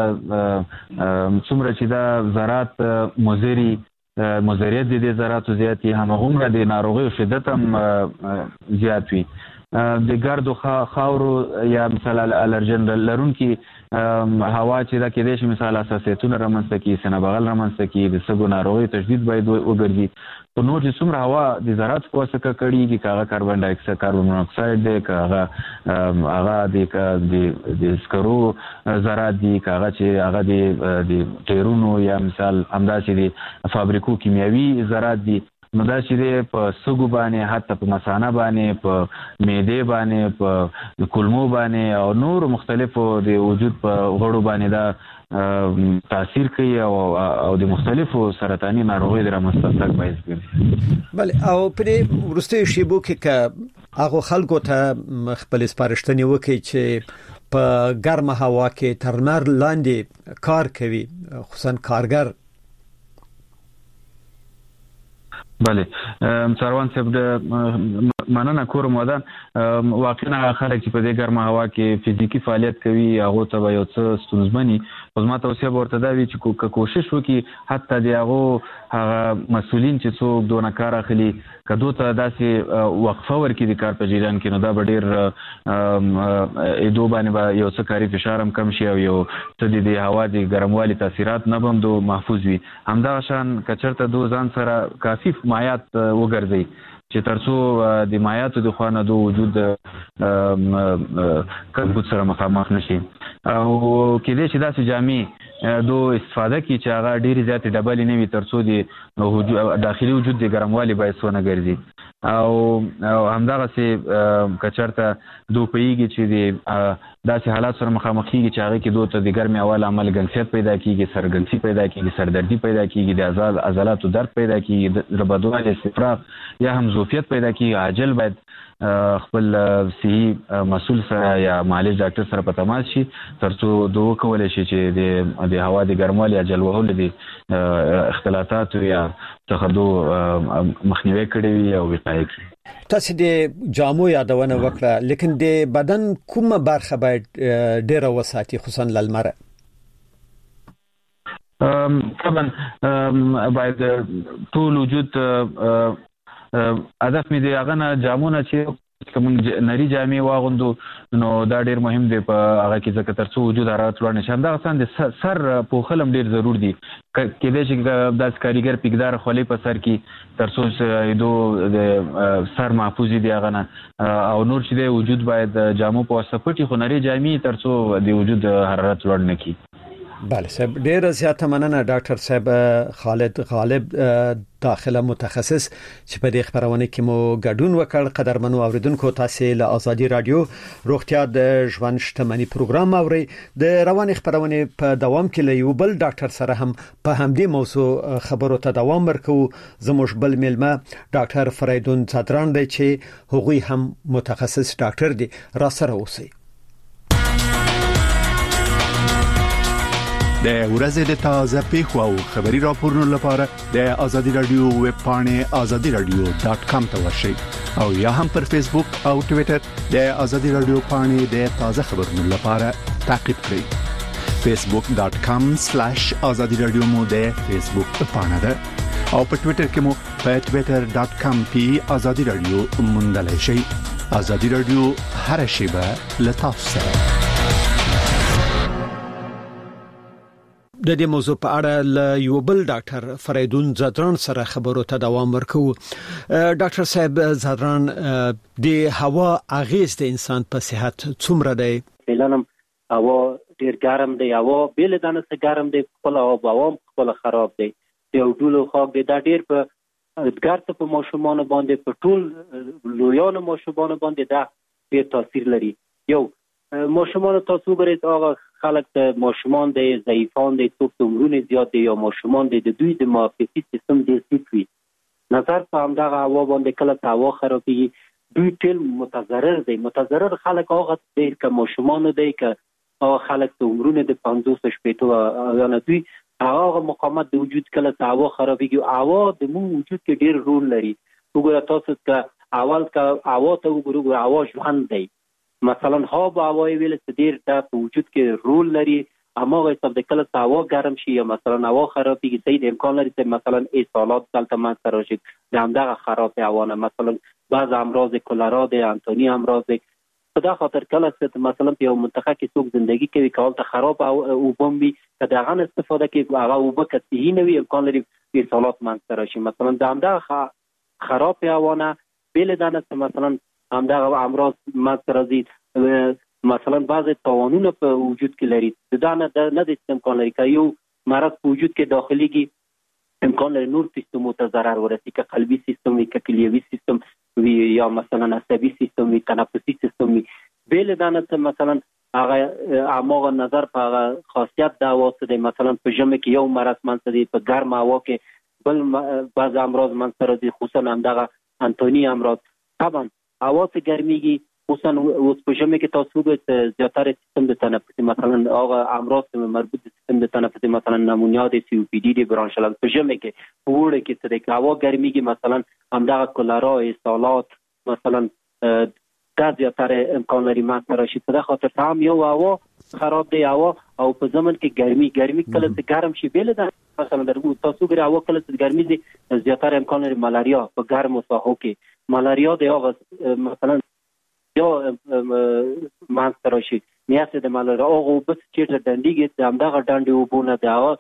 څومره چې دا ذرات مضري مضریت د دې ذراتو زیاتی همغومره د ناروغي شدت هم زیات وي د ګردو خاورو یا مثلا الرجن لرونکي هوا چې دا کېدای شي مثلا اساسیتونه رامنځته کړي سینه بغل رامنځته کړي د سږو ناروغي تشدید باید وګرځي په نور چې څومره هوا د ذرات په واسطه ککړیږي کاغه کاربن ډای اکساید کاربن مون اکساید دی کاغه هغه د د سکرو ذرات دي کاغه چې هغه د ټیرونو یا مثال همداسې د فابریکو کیمیاوي ذرات دي نو دا چې په سږو باندې حتی په مثانه باندې په معدې باندې په کولمو باندې او نور مختلفو د وجود په غړو باندې دا تاثیر کوي او او د مختلفو سرطاني ناروغیو د رامنځته تګ باعث ګرځي. بله او په ورستیو شیبو کې که هغه خلکو ته خپل سپارښتنې وکړي چې په ګرمه هوا کې تر نار لاندې کار کوي خصوصا کارګر؟ بله سروان صاحب د مننه کوم ودان واقعا خلک چې په دې ګرمه هوا کې فزیکی فعالیت کوي هغه ته یو څه ستونزمني خو ما توصیه ورته دا وی چې کوشش وکړي حتی د هغه هغه مسولین چې څوک دونه کار اخلي کدو ته داسې وقفه ورکړي د کار په جریان کې نو دا به ډیر ایدو باندې به یو څه کاری فشار هم کم شي او یو څه د هوا د ګرموالي تاثیرات نه بم دو محفوظ وي همدا شان کچرته دو ځان سره کافي مایات وګرځي چې ترڅو د مایاتو د خوانه دو وجود کمبود سره مخامخ نشي او کله چې داسې جامې دو استفاده کی چې هغه ډیره زیاتې ډبلې نه وي ترڅو د داخلي وجود د ګرموالي باعث ونه ګرځي او همدغه سي کچرته دو پیږي چې د داسې حالات سره مخامخ کیږي چې هغه کې دوه ته د ګرمي اول عمل ګنسیت پیدا کیږي سرګنسی پیدا کیږي سردردی پیدا کیږي د عضل عضلاتو درد پیدا کیږي ربدوال استفراغ یا هم زوفیت پیدا کیږي عاجل باید خپل صحي مسؤل سره یا معالج ډاکټر سره په تماس شي ترڅو دوه کولای شي چې د د هوا د ګرموالي یا جلوهول دي اختلاطات یا تخدو مخنیوي کړي وي او وقایه کړي تاسو د جامو یادونه وکړه لیکن د بدن کومه برخه باید ډیره وساتي خصوصا للمره طبعا باید ټول وجود هدف مې دی هغه نه جامونه چې کوم نری جامې واغوندو نو دا ډیر مهم دی په هغه کې ځکه ترڅو وجود حرارت لوړ نشي همدا غسان د سر پوښلم ډیر ضرور دی کله چې د کاریګر پګدار خولې په سر کې ترڅو دو د سر محفوظ دی هغه نه او نور چې د وجود باید جامو په واسطه پټي خو نری جامې ترڅو د وجود حرارت لوړ نکړي بله صاحب ډیر زیاته مننه ډاکټر صاحب خالد غالب داخله متخصص چې په دې خبرونه کې مو ګډون وکړ قدرمنو اوریدونکو تاسو له ازادي رادیو روغتیا د ژوند شتمنۍ پروګرام اوري د رواني خبرونه په دوام کې له یو بل ډاکټر سره هم په همدې موضوع خبرو ته دوام ورکو زموږ بل ملما ډاکټر فریدون صدران دی چې هغوی هم متخصص ډاکټر دی را سره اوسي د ورځې د تازه پیښو او خبري راپورونو لپاره د ازادي رادیو ویب پاڼه ازادي رادیو ډاٹ کام ته ورشئ او یا هم پر فیسبوک او ټوئیټر د ازادي رادیو پاڼه د تازه خبرونو لپاره تعقیب کړئ فیسبوک ډاٹ کام سلیش ازادي رادیو مو د فیسبوک پاڼه ده او په ټوئیټر کې مو په ټوئیټر ډاٹ کام پی ازادي رادیو موندلای شئ ازادي رادیو هر شیبه لتاسو سره د دې موضوع په اړه ل یو بل ډاکټر فریدون زادران سره خبرو ته دوام ورکو ډاکټر صاحب زادران د هوا اغیز د انسان په صحت څومره دی فعلا هوا ډیر ګرم دی هوا بیل دانه څخه ګرم دی خپل هوا بوام خپل خراب دی یو ټول خاک دی دا ډیر په ګرځ په ماشومان باندې په ټول لویان ماشومان باندې دا ډیر تاثیر لري یو ماشومان تاسو ګورئ هغه خلک د ماشومان د ضعیفان د توپ عمرونه زیات دي یا ماشومان د دوی د معافیتي سیستم ډیر ټیټ وي نظر په همدغه هوا باندې کله هوا خرابېږي دوی ټول متضرر دي متضرر خلک هغه ډیر که ماشومان دي که هغه خلک د عمرونه د پنځوس شپېته یا نه دوی هغه مقاومت د وجود کله هوا خرابېږي هوا د مو وجود کې ډیر رول لري وګوره تاسو که اول که هوا ته وګورئ هوا ژوند دی مثلا هوا هوای ویل چې ډیر د وجود کې رول لري اماغه حساب د کله هوا ګرم شي یا مثلا هوا خرابېږي صحیح د امکان لري چې مثلا اصالات دلته منځ راشي د همدغه خراب هوا نه مثلا بعض امراض کولرا د انتونی امراض په دا خاطر کله چې مثلا په یو منطقه کې څوک ژوندۍ کوي کول ته خراب او بمبي کدا غن استفاده کوي هغه وبکته نه وي امکان لري اصالات منځ راشي مثلا د همدغه خراب هوا نه بل دانه مثلا همدغه امراض منځ راځي مثلا بعض توانونه په وجود کې لري دا نه نه د امکان لري که یو مرض په وجود کې داخليږي امکان لري نور سیستمو ته ضرر ورسي که قلبي سیستم وي که کلیوي سیستم وي یا مثلا عصبي سیستم وي تنفسي سیستم وي بل دا نه مثلا هغه اماغه نظر په هغه خاصیت دا واسطه مثلا په ژمي کې یو مرض منځ دی په ګرم هوا کې بل بعض امراض منځ راځي خصوصا همدغه انتونی امراض طبعا هوا څخه ګرميږي خصوصا اوس په ژمي کې تاسو د زیاتره سیستم د تنفسي مثلا هغه امراض مربوط د سیستم د تنفسي مثلا نمونیا د سی او پی ډي د برانشل په ژمي کې وړه کې څه د هوا ګرميږي مثلا همدغه کولرا اسهالات مثلا دا زیاتره امکان لري ماته راشي. په خاطر هم یو هوا خراب دی هوا او په زمن کې ګرمي ګرمي کله چې ګرم شي بیل ده مثلا درو تاسو ګره هوا کله چې ګرمي دي زیاتره امکان لري ملاریا په ګرم ساحو کې ملاریا دی هغه مثلا یو ماته راشي نیاسه د ملاریا او بس چې دندګي د همدغه ډنډي وبونه دا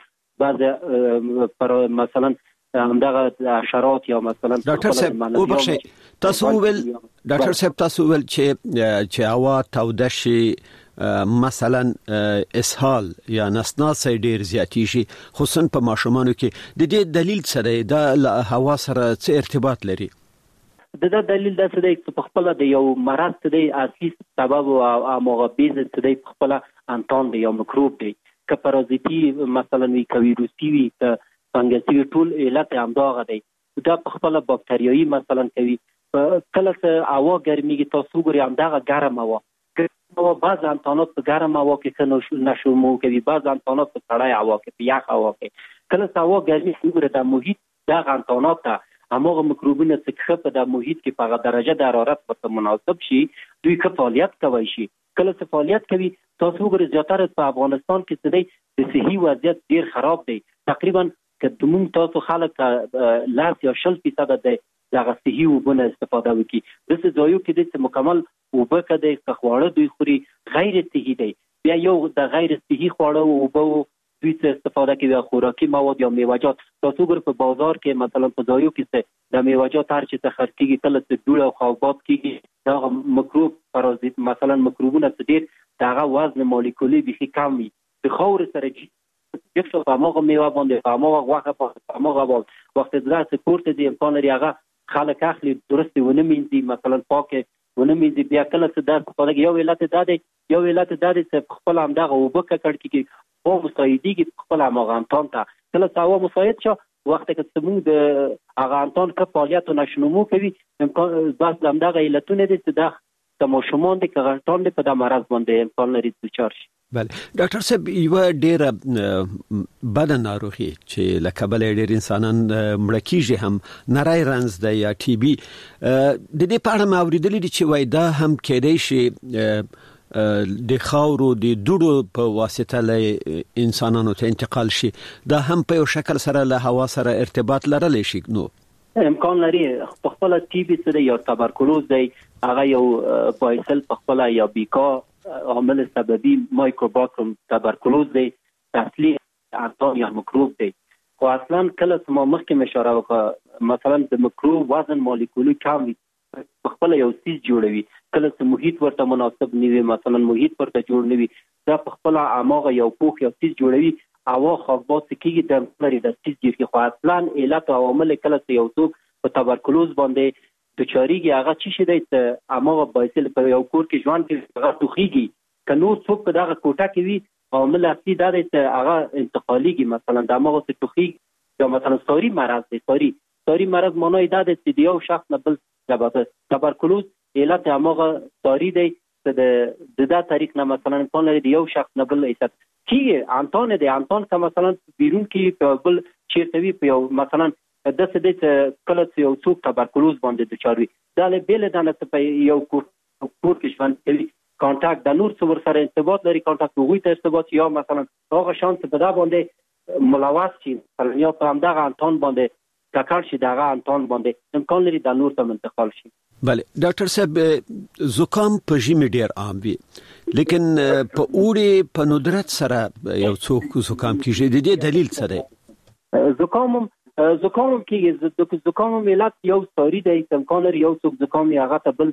بعض پر مثلا همدغه حشرات یا مثلا ډاکټر صاحب او بخښي تاسو ول ډاکټر صاحب تاسو ول چې چې هوا توده شي مثلا اسهال یا نسناس ډیر زیاتی شي خصوصا په ماشومانو کې د دې دلیل سره د هوا سره څه ارتباط لري؟ د دا دلیل دا څه دی چې په خپل د یو مرض څه دی اصلي سبب او مغبیز څه دی په خپل انتون دی یو مکروب دی که پارازیتی مثلا وی کویروسی وی فنګسي ټول علت همداغه دی دا په خپل باکتریایي مثلا کوي کله چې هوا ګرميږي تاسو ګورئ همدغه ګرم هوا او بعض انتانات په ګرم هوا کې کنه نشومو کوي بعض انتانات په سړی هوا کې په یخ هوا کې کله چې هوا ګرمي ګورئ د محیط دغه انتانات ته همغه مکروبونه چې په د محیط کې په درجه د حرارت په مناسب شي دوی که فعالیت کوي شي کله چې فعالیت کوي تاسو ګورئ زیاتره په افغانستان کې څه دی د صحي وضعیت ډیر خراب دی تقریبا که دومون تاسو خلک لاس یا شل فیصد دی دغه صحي وبونه استفاده وکړي د څه ځایو کې د مکمل وبه کده خواړه دوی خوري غیر صحي دی بیا یو د غیر صحي خواړه وبو دوی څه استفاده کوي خوراکي مواد یا میوه‌جات تاسو ګور په بازار کې مثلا په ځایو کې د میوه‌جات هر چې څه خرڅيږي کله چې ډوړ او خوابات کېږي دا مکروب پارازیت مثلا مکروبونه څه ډیر دغه وزن مالیکولي به کم وي د خور سره یو په هغه میوه باندې په هغه غوښه په هغه باندې وخت د سپورت دی امکان لري هغه خلک اخلي درست ونه مینځي مثلا پاکه ونه مینځي بیا کله چې دا په یو علت داده یو علت داده چې خپل هم دغه وبکه کړ کې او مساعدېږي خپل هم انتان ته کله چې هوا مساعد شو وخت کې سمون د هغه انتان کې فعالیت نشنمو کوي امکان بس هم دغه علتونه دي چې د تماشومان د کغټان په د مرز باندې امکان لري چې چارش بله ډاکټر صاحب یو ډېر بد ناروغي چې لکه بل ډېر انسانان مړه کیږي هم نری رنز د یا ټي بي د دې په اړه ما اوریدلي دي چې وای دا هم کېدای شي د خاورو د دوړو په واسطه له انسانانو ته انتقال شي دا هم په یو شکل سره له هوا سره ارتباط لرلی شي نو امکان لري په خپل ټي بي سره یا تبرکلوز دی هغه یو بایسل په خپل یا بیکا عامل سببي مایکروباکتریم تبرکلوز دی اصلي انتان یا مکروب دی خو اصلا کله چې ما مخکې اشاره وکړه مثلا د مکروب وزن مالیکولي کم وي خپل یو سیس جوړوي کله چې محیط ورته مناسب نه وي مثلا محیط ورته جوړ نه وي دا په خپل عامه یو پوخ یو سیس جوړوي هوا خاصبات کېږي د لري د سیس جوړي خو اصلا علت او عامل کله چې یو څوک په تبرکلوز باندې د چاريږي هغه چې شي د امغه بایسل په یو کور کې ژوند کې هغه توخيږي کنو څوک په دغه کوټه کې وي عامل اصلي دا دی چې هغه انتقاليږي مثلا د امغه څخه توخيږي یا مثلا سوري مرض دی سوري سوري مرض مونږ دا د یو شخص نه بل ثبت تبرکلوز علت امغه سوري دی د د دا تاریخ نه مثلا په لري د یو شخص نه بل ایست کیږي انتون دی انتون کا مثلا بیرون کې په بل چیرته وي په یو مثلا د څه د کله چې یو څوک تبرکلوز باندې د چاروي دا له بیل دانه په یو کور کې ژوند کوي کانټاکټ د نور څور سره ارتباط لري کانټاکټ وګوي ته ارتباط یا مثلا هغه شانس په دا باندې ملوث شي یا په همدغه انتون باندې کاکړ شي دغه انتون باندې امکان لري د نور ته منتقل شي بله ډاکټر صاحب زکام په ژمي ډیر عام وي لیکن په اوړي په ندرت سره یو څوک زکام کیږي د دې دلیل څه دی؟ زکام زکام کېږي د زکام ملت یو سوري دی امکان لري یو څوک زکام یې هغه ته بل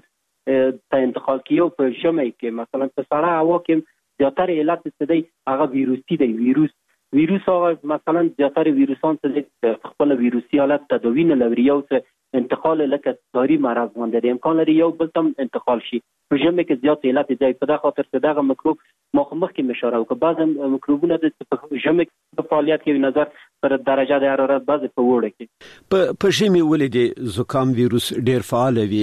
ته انتقال کیو په ژمي کې مثلا په سړه هوا کې زیاتره علت څه دی هغه ویروسي دی ویروس ویروس هغه مثلا زیاتره ویروسان څه خپل ویروسي حالت تداوی نه لري یو څه انتقال لکه سوري مرض باندې امکان لري یو بل تم انتقال شي په ژمي کې زیات علت دی په دغه خاطر چې دغه مکروب مخ کې مشاره او که بعض مکروبونه د ژمي په فعالیت کې نظر پر درجه د حرارت بعض په وړه کې په په ژمي ولې د زکام ویروس ډیر فعال وي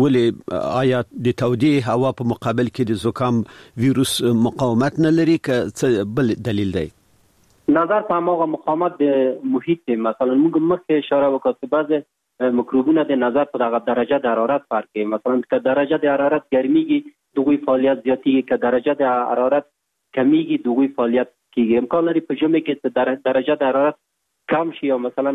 ولې آیا د تودي هوا په مقابل کې د زکام ویروس مقاومت نه لري که څه بل دلیل دی؟ نظر په هغه مقاومت د محیط مثلا موږ مخکې اشاره وکړه چې بعض میکروبونه د نظر په دغه درجه د حرارت فرق کوي. مثلا که درجه د حرارت ګرمیږي دغه فعالیت زیاتیږي، که درجه د حرارت کمیږي دغه فعالیت کیږي. امکان لري په ژمي کې درجه د حرارت کم شي او مثلا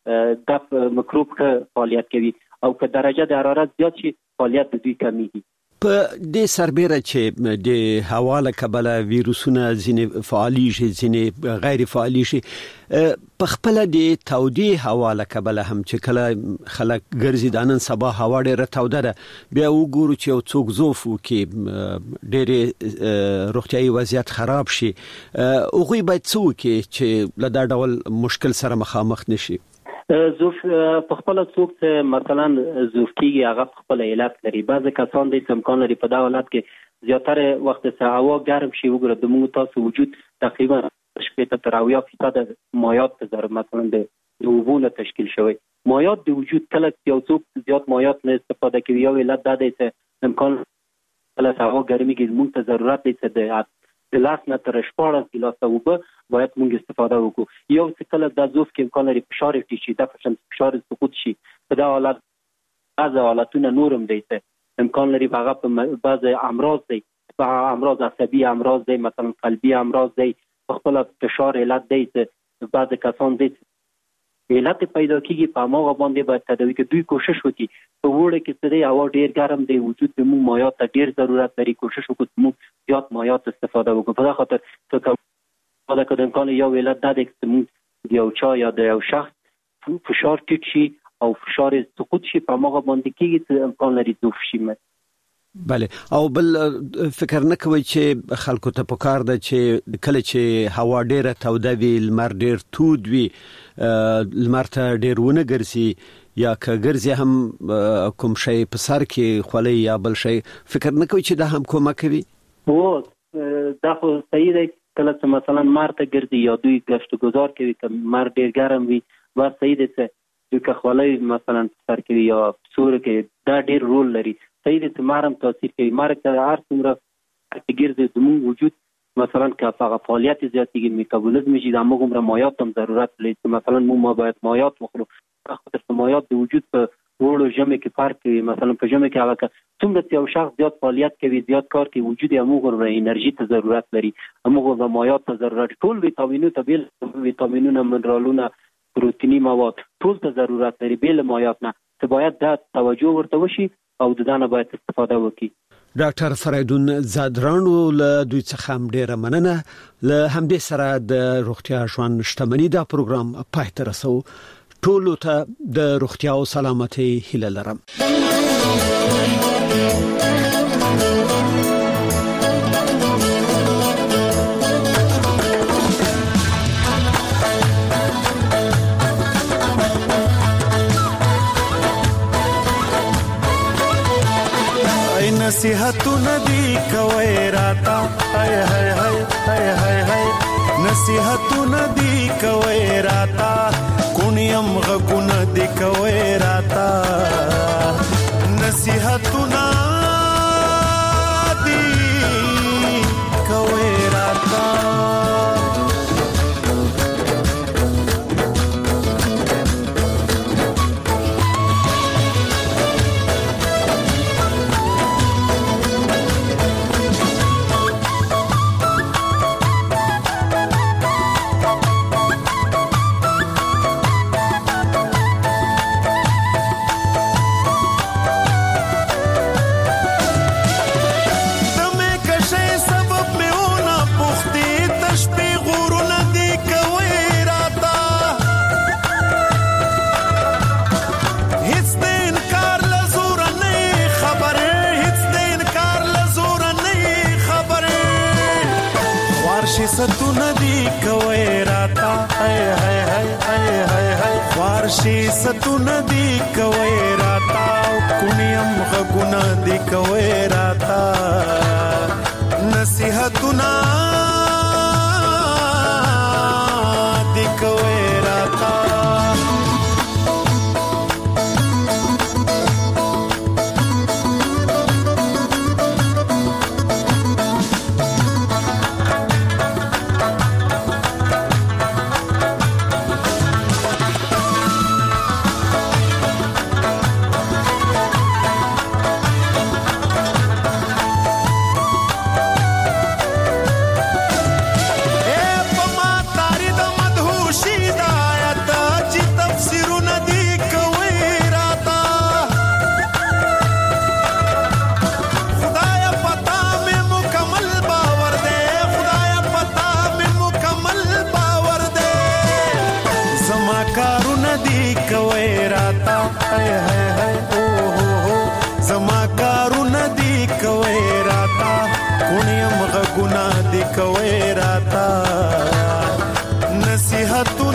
د میکروب ښه فعالیت کوي، او که درجه د حرارت زیات شي فعالیت د دوی کمیږي. په دې سربېره چې د هوا له کبله ویروسونه ځینې فعالي شي ځینې غیر فعالي شي، په خپل د تودې هوا له کبله هم چې کله خلک ګرځي د نن سبا هوا ډېره توده ده، بیا وګورو چې یو څوک زوف وکړي ډېرې روغتیایي وضعیت خراب شي، هغوی باید څه وکړي چې له دا ډول مشکل سره مخامخ نشي؟ زوف په خپل څوک ته مثلا زوف کیږي هغه په خپل علت لري. بعض کسان د امکان لري په دا حالت کې زیاتره وخت سه هوا ګرم شي وګوره د موږ تاسو وجود تقریبا شپږ تر اویا فیصد مایعات تر مثلا د اوبو تشکیل شوی. مایعات د وجود کله یو څوک زیات مایعات نه استفاده کوي، یو علت دا دی چې امکان له هوا ګرمي کې موږ ته ضرورت دی چې د د لاس نه تر شپاړس ګیلاسه اوبه باید موږ استفاده وکړو. یو څه کله د زوف کې امکان لري فشار ټیټ شي، د فشار سقوط شي، په دا حالت بعض حالتونه نورم دی چې امکان لري هغه په بعض امراض دی، په امراض عصبي امراض دی، مثلا قلبي امراض دی، په خپل فشار علت دی چې بعض کسان دی علت پیدا کیږي په هغه باندې باید تداوی کې دوی کوشش وکړي. په وړه کې څه دی هوا ډیر ګرم دی، وجود د مو مایعات ته ډیر ضرورت لري، کوشش وکړو مو زیات مایعات استفاده وکړو. په دا خاطر څه دا کده امکان یو علت دا دی چې مو یو چا یا د یو شخص فشار ټیټ شي او فشار سقوط شي په هغه باندې کېږي چې امکان لري زوف شي. بله، او بل فکر نه کوي چې خلکو ته پکار ده چې کله چې هوا ډیره توده وي، لمر ډیر تود وي، لمر ته ډیر ونه ګرځي یا که ګرځي هم کوم شی په سر کې خولي یا بل شی، فکر نه کوي چې دا هم کومک کوي؟ او دا خو صحیح دی. کله چې مثلا مار ته ګرځي یا دوی گشت گذار کوي که مار ډیر ګرم وي، ور صحیح دی چې دوی که خولي مثلا سر کوي یا سور کې، دا ډیر رول لري. صحیح دی چې مارم تاثیر کوي. مار که هر څومره ګرځي زموږ وجود مثلا که هغه فعالیت زیاتېږي، میتابولیزم شي، د موږ عمر مایعات هم ضرورت لري. مثلا موږ باید مایعات وخورو. خاطر چې مایعات د وجود په وړو ژمي کې فرق کوي. مثلا په ژمي کې هغه څومره یو شخص زیات فعالیت کوي، زیات کار کوي، وجود یې موږ انرژي ته ضرورت لري، موږ د مایعات ته ضرورت، ټول ویټامینونو ته بیل ویټامینونه، منرالونه، پروتینی مواد ټول ته ضرورت لري بیل مایعات نه، چې باید دا توجه ورته وشي او د دانه باید استفاده وکړي. ډاکټر فریدون زادرانو له دوی څخه هم ډیره مننه. له همدې سره د روغتیا ژوند شتمنۍ دا پروګرام پای ته رسو. ټولو ته د روغتیا او سلامتۍ هیله لرم. نصیحتونه دی کوي راتا، هاي هاي هاي هاي هاي هاي نصیحتونه دی کوي راتا، کونیم غونه دی کوي راتا، نصیحتونه دی کوي راتا. ستونه دی کوي راتا، هاي هاي هاي هاي هاي هاي وارشي ستونه دی کوي راتا، کونیم غونه دی کوي راتا، نصیحتونه دی کوي راتا. هاي هاي هاي او هو هو زما کارونه دی کوي راتا کونیم غګونه دی کوي راتا نصیحت